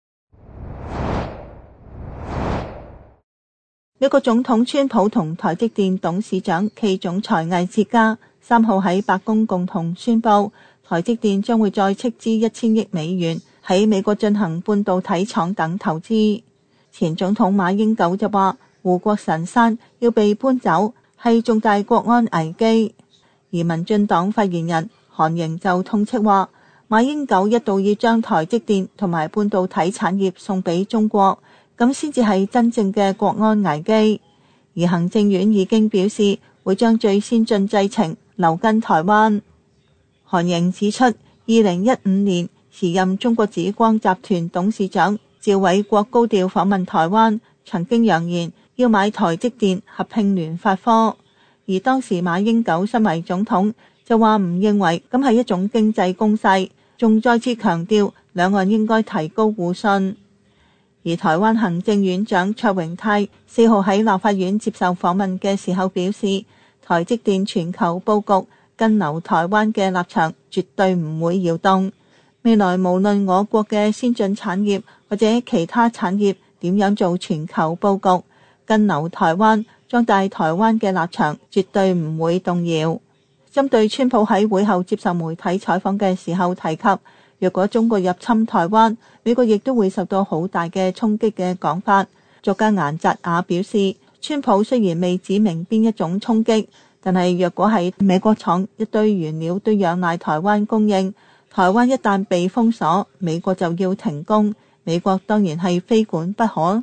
美國總統川普同台積電董事長暨總裁魏哲家三號喺白宮共同宣布， 台積電將會再斥資一千億美元喺美國進行半導體廠等投資。前總統馬英九就話護國神山要被搬走係重大國安危機，而民進黨發言人韓盈就痛斥話馬英九一度要將台積電同埋半導體產業送俾中國，咁先至係真正嘅國安危機。而行政院已經表示會將最先進製程留跟台灣。韓盈指出，二零一五年時任中國紫光集團董事長趙偉國高調訪問台灣，曾經揚言要買台積電合併聯發科，而當時馬英九身為總統就話唔認為咁係一種經濟攻勢，仲再次強調兩岸應該提高互信。而台灣行政院長卓榮泰四號喺立法院接受訪問嘅時候表示，台積電全球佈局跟留台灣嘅立場絕對唔會搖動，未來無論我國嘅先進產業或者其他產業點樣做全球佈局，跟留台灣、壯大台灣嘅立場絕對唔會動搖。針對川普喺會後接受媒體採訪嘅時候提及，若果中國入侵台灣，美國亦都會受到好大嘅衝擊嘅講法，作家顏澤雅表示，川普雖然未指明邊一種衝擊，但係若果係美國廠一堆原料都仰賴台灣供應，台灣一旦被封鎖，美國就要停工，美國當然係非管不可。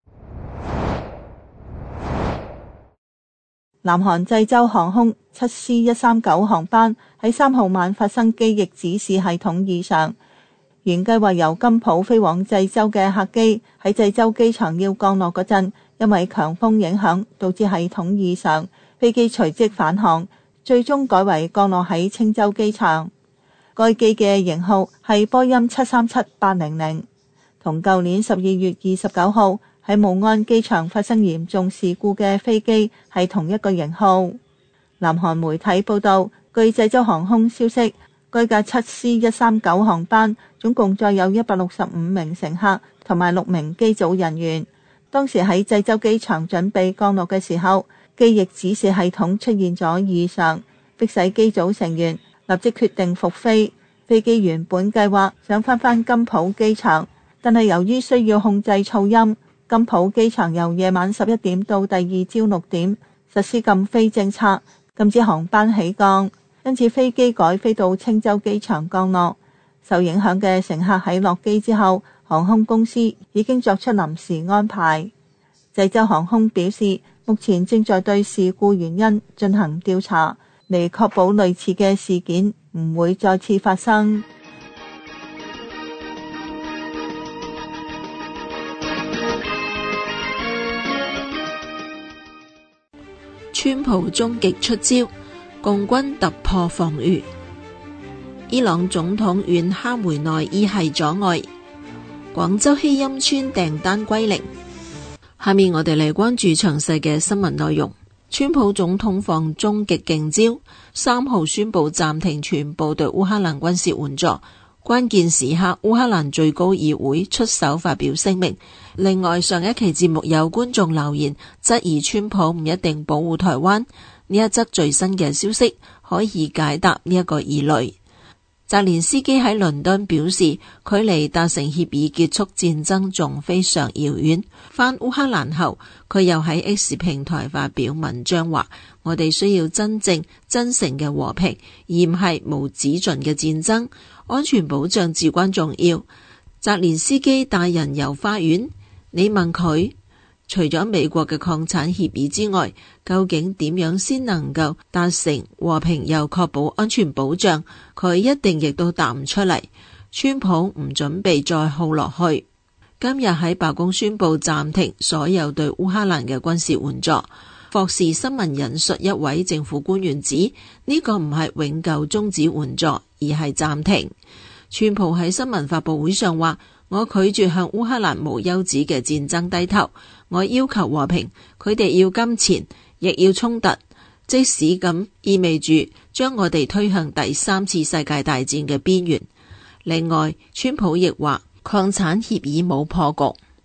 南韓濟州航空七 C 一三九航班喺三號晚發生機翼指示系統異常，原計劃由金浦飛往濟州嘅客機喺濟州機場要降落嗰陣，因為強風影響導致系統異常，飛機隨即返航，最終改為降落喺青州機場。該機嘅型號係波音七三七八零零，同舊年十二月二十九號喺武安機場發生嚴重事故嘅飛機係同一個型號。南韓媒體報道，據濟州航空消息，該架七 C 一三九航班總共載有一百六十五名乘客同埋六名機組人員。當時喺濟州機場準備降落嘅時候，機翼指示系統出現咗異常，迫使機組成員立即決定復飛。飛機原本計劃想返返金浦機場，但係由於需要控制噪音，金浦機場由夜晚十一點到第二朝六點實施禁飛政策，禁止航班起降，因此飛機改飛到青州機場降落。受影響嘅乘客喺落機之後，航空公司已經作出臨時安排。濟州航空表示，目前正在對事故原因進行調查，嚟確保類似嘅事件唔會再次發生。 川普終極出招，共軍突破防禦。伊朗總統院哈梅內伊係阻礙。廣州希音村訂單歸零。下面我哋嚟關注詳細嘅新聞內容。川普總統放終極勁招，三號宣布暫停全部對烏克蘭軍事援助。關鍵時刻，烏克蘭最高議會出手發表聲明。另外，上一期節目有觀眾留言質疑川普唔一定保護台灣，呢一則最新嘅消息可以解答呢一個疑慮。澤連斯基喺倫敦表示，距離達成協議結束戰爭仲非常遙遠。返烏克蘭後，佢又喺 X 平台發表文章話，我哋需要真正真誠嘅和平，而唔係無止盡嘅戰爭。安全保障至關重要。澤連斯基帶人遊花園，你問佢，除咗美國嘅礦產協議之外，究竟點樣先能夠達成和平又確保安全保障？佢一定亦都答唔出嚟。川普唔準備再耗落去。今日喺白宮宣布暫停所有對烏克蘭嘅軍事援助。霍士新聞引述一位政府官員指，呢個唔係永久終止援助，而係暫停。川普喺新聞發佈會上話，我拒絕向烏克蘭無休止嘅戰爭低頭，我要求和平，佢哋要金錢，亦要衝突，即使咁意味住將我哋推向第三次世界大戰嘅邊緣。另外，川普亦話礦產協議冇破局。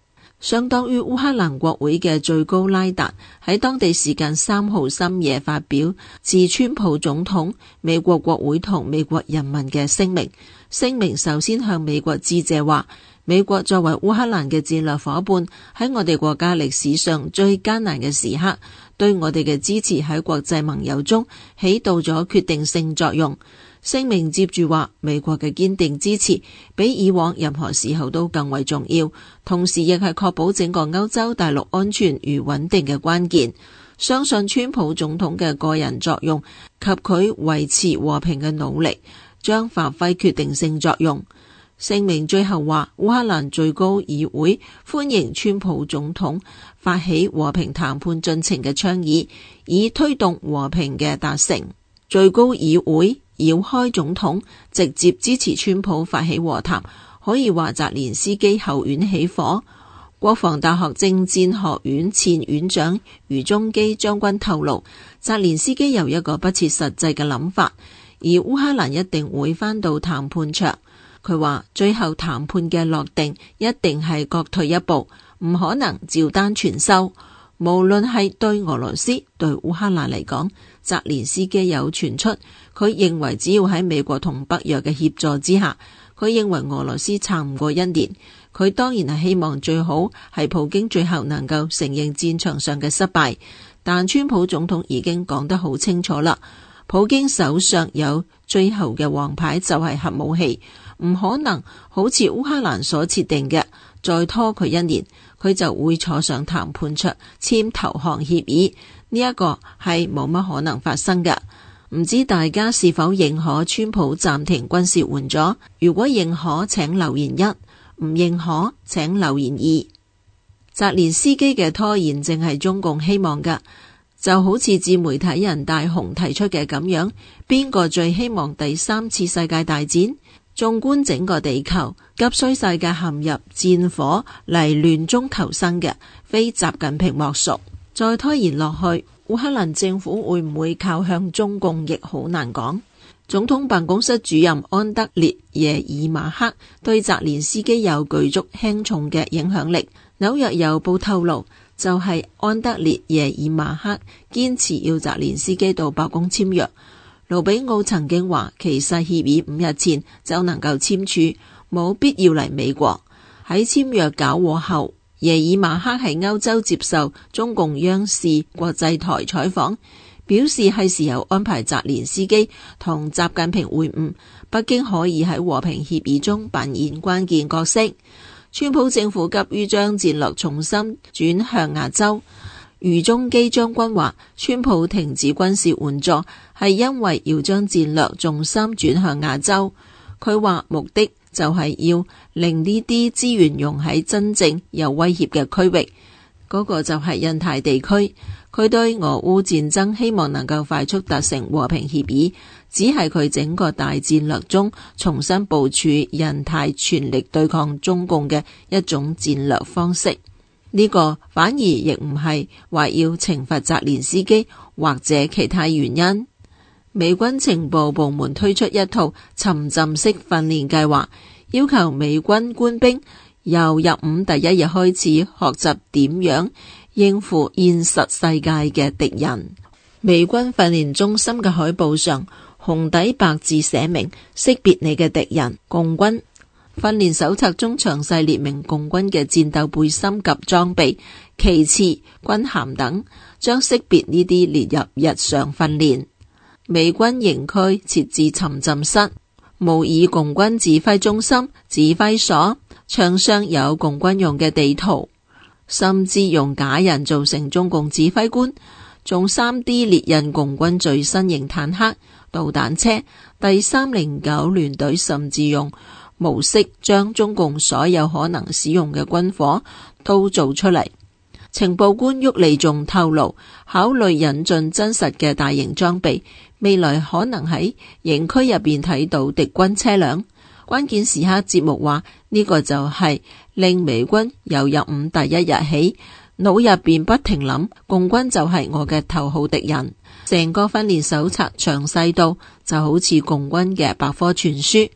相當於烏克蘭國會嘅最高拉達喺當地時間三號深夜發表致川普總統、美國國會同美國人民嘅聲明。聲明首先向美國致謝，話美國作為烏克蘭嘅戰略夥伴，喺我哋國家歷史上最艱難嘅時刻，對我哋嘅支持喺國際盟友中起到咗決定性作用。聲明接住話，美國嘅堅定支持比以往任何時候都更為重要，同時亦係確保整個歐洲大陸安全與穩定嘅關鍵。相信川普總統嘅個人作用及佢維持和平嘅努力將發揮決定性作用。聲明最後話，烏克蘭最高議會歡迎川普總統發起和平談判進程嘅倡議，以推動和平嘅達成。最高議會繞開總統，直接支持川普發起和談，可以話澤連斯基後院起火。國防大學政戰學院前院長余中基將軍透露，澤連斯基有一個不切實際嘅諗法，而烏克蘭一定會返到談判桌。佢話最後談判嘅落定一定係各退一步，唔可能照單全收。無論係對俄羅斯對烏克蘭嚟講，澤連斯基有傳出，佢認為只要喺美國同北約嘅協助之下，佢認為俄羅斯撐唔過一年。佢當然係希望最好係普京最後能夠承認戰場上嘅失敗，但川普總統已經講得好清楚啦，普京手上有最後嘅王牌就係核武器，唔可能好似烏克蘭所設定嘅，再拖佢一年，佢就會坐上談判桌簽投降協議。呢一個係冇乜可能發生嘅。唔知大家是否認可川普暫停軍事援助？如果認可，請留言一；唔認可，請留言二。澤連斯基嘅拖延正係中共希望嘅，就好似自媒體人大雄提出嘅咁樣，邊個最希望第三次世界大戰？縱觀整個地球，急需世界陷入戰火泥亂中求生嘅，非習近平莫屬。再拖延落去，烏克蘭政府會唔會靠向中共，亦好難講。總統辦公室主任安德烈耶爾馬克對澤連斯基有舉足輕重嘅影響力。紐約郵報透露，就係、是、安德烈耶爾馬克堅持要澤連斯基到白宮簽約。盧比奧曾經話，其實協議五日前就能夠簽署，冇必要嚟美國。喺簽約搞和後，耶爾馬克喺歐洲接受中共央視國際台採訪，表示係時候安排澤連斯基同習近平會晤，北京可以喺和平協議中扮演關鍵角色。川普政府急於將戰略重心轉向亞洲。余中基將軍話，川普停止軍事援助係因為要將戰略重心轉向亞洲。佢話目的就係要令呢啲資源用喺真正有威脅嘅區域，嗰、那個就係印太地區。佢對俄烏戰爭希望能夠快速達成和平協議，只係佢整個大戰略中重新部署印太全力對抗中共嘅一種戰略方式。呢、這個反而亦唔係話要懲罰澤連斯基或者其他原因。美軍情報部門推出一套沉浸式訓練計劃，要求美軍官兵由入伍第一日開始學習點樣應付現實世界嘅敵人。美軍訓練中心嘅海報上紅底白字寫明，識別你嘅敵人，共軍。訓練手冊中詳細列明共軍嘅戰鬥背心及裝備、旗幟、軍銜等，將識別呢啲列入日常訓練。美軍營區設置沉浸室，模擬共軍指揮中心、指揮所，牆上有共軍用嘅地圖，甚至用假人做成中共指揮官，仲 三 D 列印共軍最新型坦克、導彈車。第三零九聯隊甚至用模式將中共所有可能使用嘅軍火都做出嚟。情報官沃利仲透露，考慮引進真實嘅大型裝備，未來可能喺營區入邊睇到敵軍車輛。關鍵時刻節目話，呢、這個就係令美軍由入伍第一日起腦入邊不停諗，共軍就係我嘅頭號敵人。成個訓練手冊詳細到就好似共軍嘅百科全書。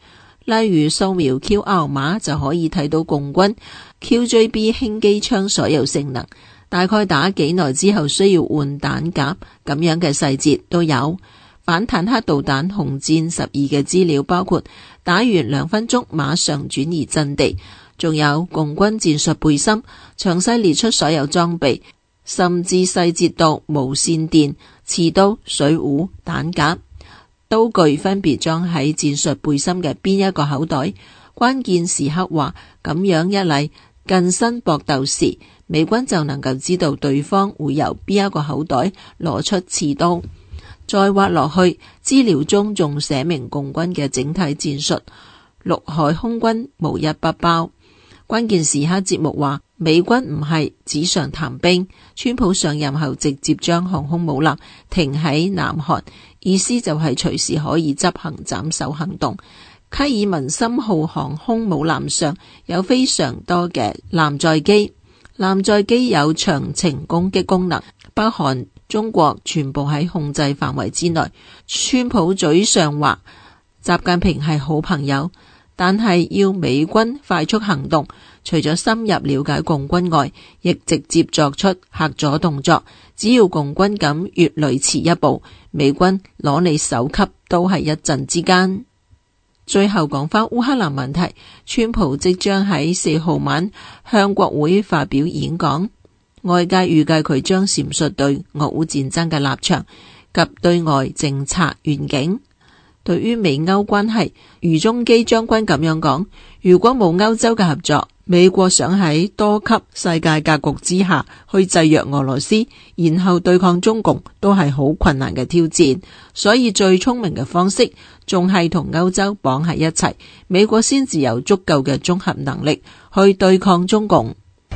例如掃描 Q R 碼就可以睇到共軍 Q J B 輕機槍所有性能，大概打幾耐之後需要換彈夾，咁樣嘅細節都有。反坦克導彈紅箭十二嘅資料包括打完兩分鐘馬上轉移陣地，仲有共軍戰術背心，詳細列出所有裝備，甚至細節到無線電、刺刀、水壺、彈夾、刀具分別裝喺戰術背心嘅邊一個口袋。關鍵時刻話咁樣一嚟，近身搏鬥時，美軍就能夠知道對方會由邊一個口袋攞出刺刀。再挖落去，資料中仲寫明共軍嘅整體戰術，陸海空軍無一不包。關鍵時刻節目話，美軍唔係紙上談兵，川普上任後直接將航空母艦停喺南韓，意思就係隨時可以執行斬首行動。卡爾文森號航空母艦上有非常多嘅艦載機，艦載機有長程攻擊功能，北韓、中國全部喺控制範圍之內。川普嘴上話習近平係好朋友，但係要美軍快速行動，除咗深入了解共軍外，亦直接作出嚇阻動作。只要共軍敢越雷池一步，美軍攞你首級都係一陣之間。最後講返烏克蘭問題，川普即將喺四號晚向國會發表演講。外界預計佢將闡述對俄烏戰爭嘅立場及對外政策願景。對於美歐關係，余中基將軍咁樣講：如果冇歐洲嘅合作，美國想喺多級世界格局之下去制約俄羅斯，然後對抗中共，都係好困難嘅挑戰。所以最聰明嘅方式，仲係同歐洲綁喺一齊，美國先至有足夠嘅綜合能力去對抗中共。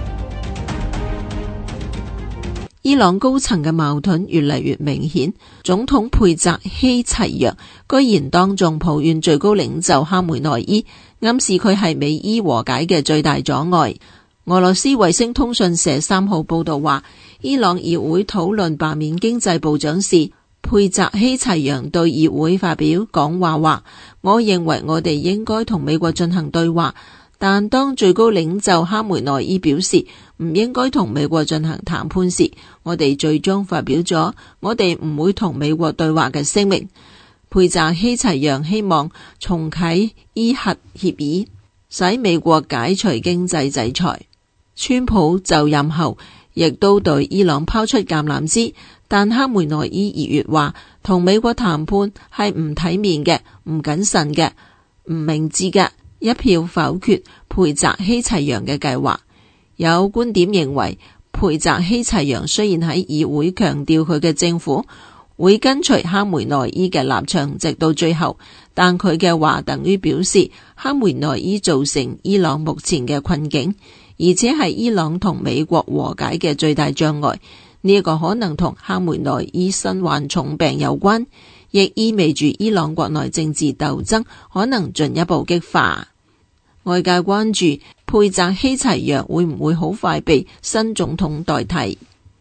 伊朗高層嘅矛盾越嚟越明顯，總統佩澤希齊揚居然當眾抱怨最高領袖哈梅內伊，暗示佢係美伊和解嘅最大阻礙。俄羅斯衛星通訊社三號報道話，伊朗議會討論罷免經濟部長時，佩澤希齊揚對議會發表講話話：我認為我哋應該同美國進行對話。但當最高領袖哈梅內伊表示唔應該同美國進行談判時，我哋最終發表咗我哋唔會同美國對話嘅聲明。佩澤希齊揚希望重啟伊核協議，使美國解除經濟制裁。川普就任後亦都對伊朗拋出橄欖枝，但哈梅內伊二月話同美國談判係唔體面嘅、唔謹慎嘅、唔明智嘅，一票否決佩澤希齊揚嘅計劃。有觀點認為，佩澤希齊揚雖然喺議會強調佢嘅政府會跟隨哈梅內伊嘅立場直到最後，但佢嘅話等於表示哈梅內伊造成伊朗目前嘅困境，而且係伊朗同美國和解嘅最大障礙。呢一個可能同哈梅內伊身患重病有關，亦意味住伊朗國內政治鬥爭可能進一步激化。外界關注佩澤希齊揚會唔會好快被新總統代替。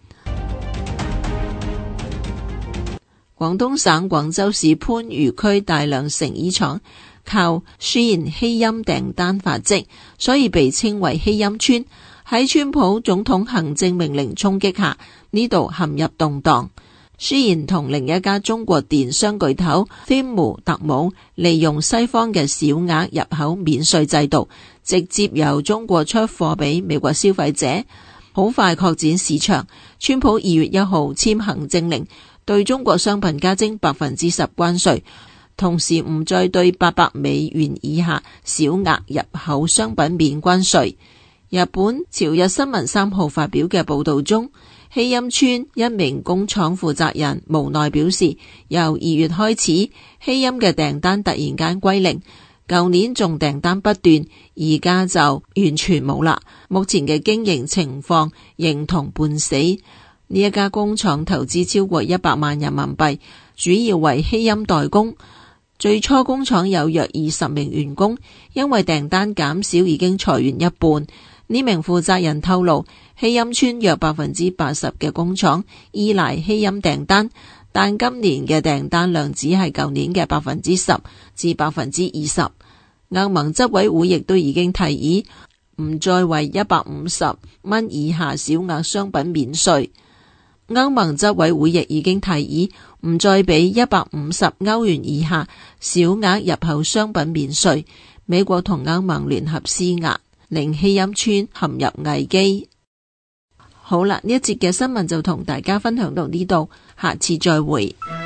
廣東省廣州市番禺區大良成衣廠靠輸入希音訂單發跡，所以被稱為希音村。喺川普總統行政命令衝擊下，呢度陷入動盪。雖然同另一家中國電商巨頭天慕特姆利用西方嘅小額入口免稅制度，直接由中國出貨俾美國消費者，好快擴展市場。川普二月一號簽行政令，對中國商品加徵百分之十關稅，同時唔再對八百美元以下小額入口商品免關稅。日本朝日新聞三號發表嘅報道中，希音村一名工廠負責人無奈表示，由二月開始，希音嘅訂單突然間歸零，舊年仲訂單不斷，而家就完全冇啦。目前嘅經營情況形同半死。呢一家工廠投資超過一百萬人民幣，主要為希音代工。最初工廠有約二十名員工，因為訂單減少，已經裁員一半。呢名負責人透露，希音村約百分之八十嘅工廠依賴希音訂單，但今年嘅訂單量只係舊年嘅百分之十至百分之二十。 歐盟執委會亦都已經提議唔再為一百五十蚊以下小額商品免稅。歐盟執委會亦已經提議唔再俾一百五十歐元以下小額入口商品免稅。美國同歐盟聯合施壓，令希欽村陷入危機。好啦，呢一節嘅新聞就同大家分享到呢度，下次再會。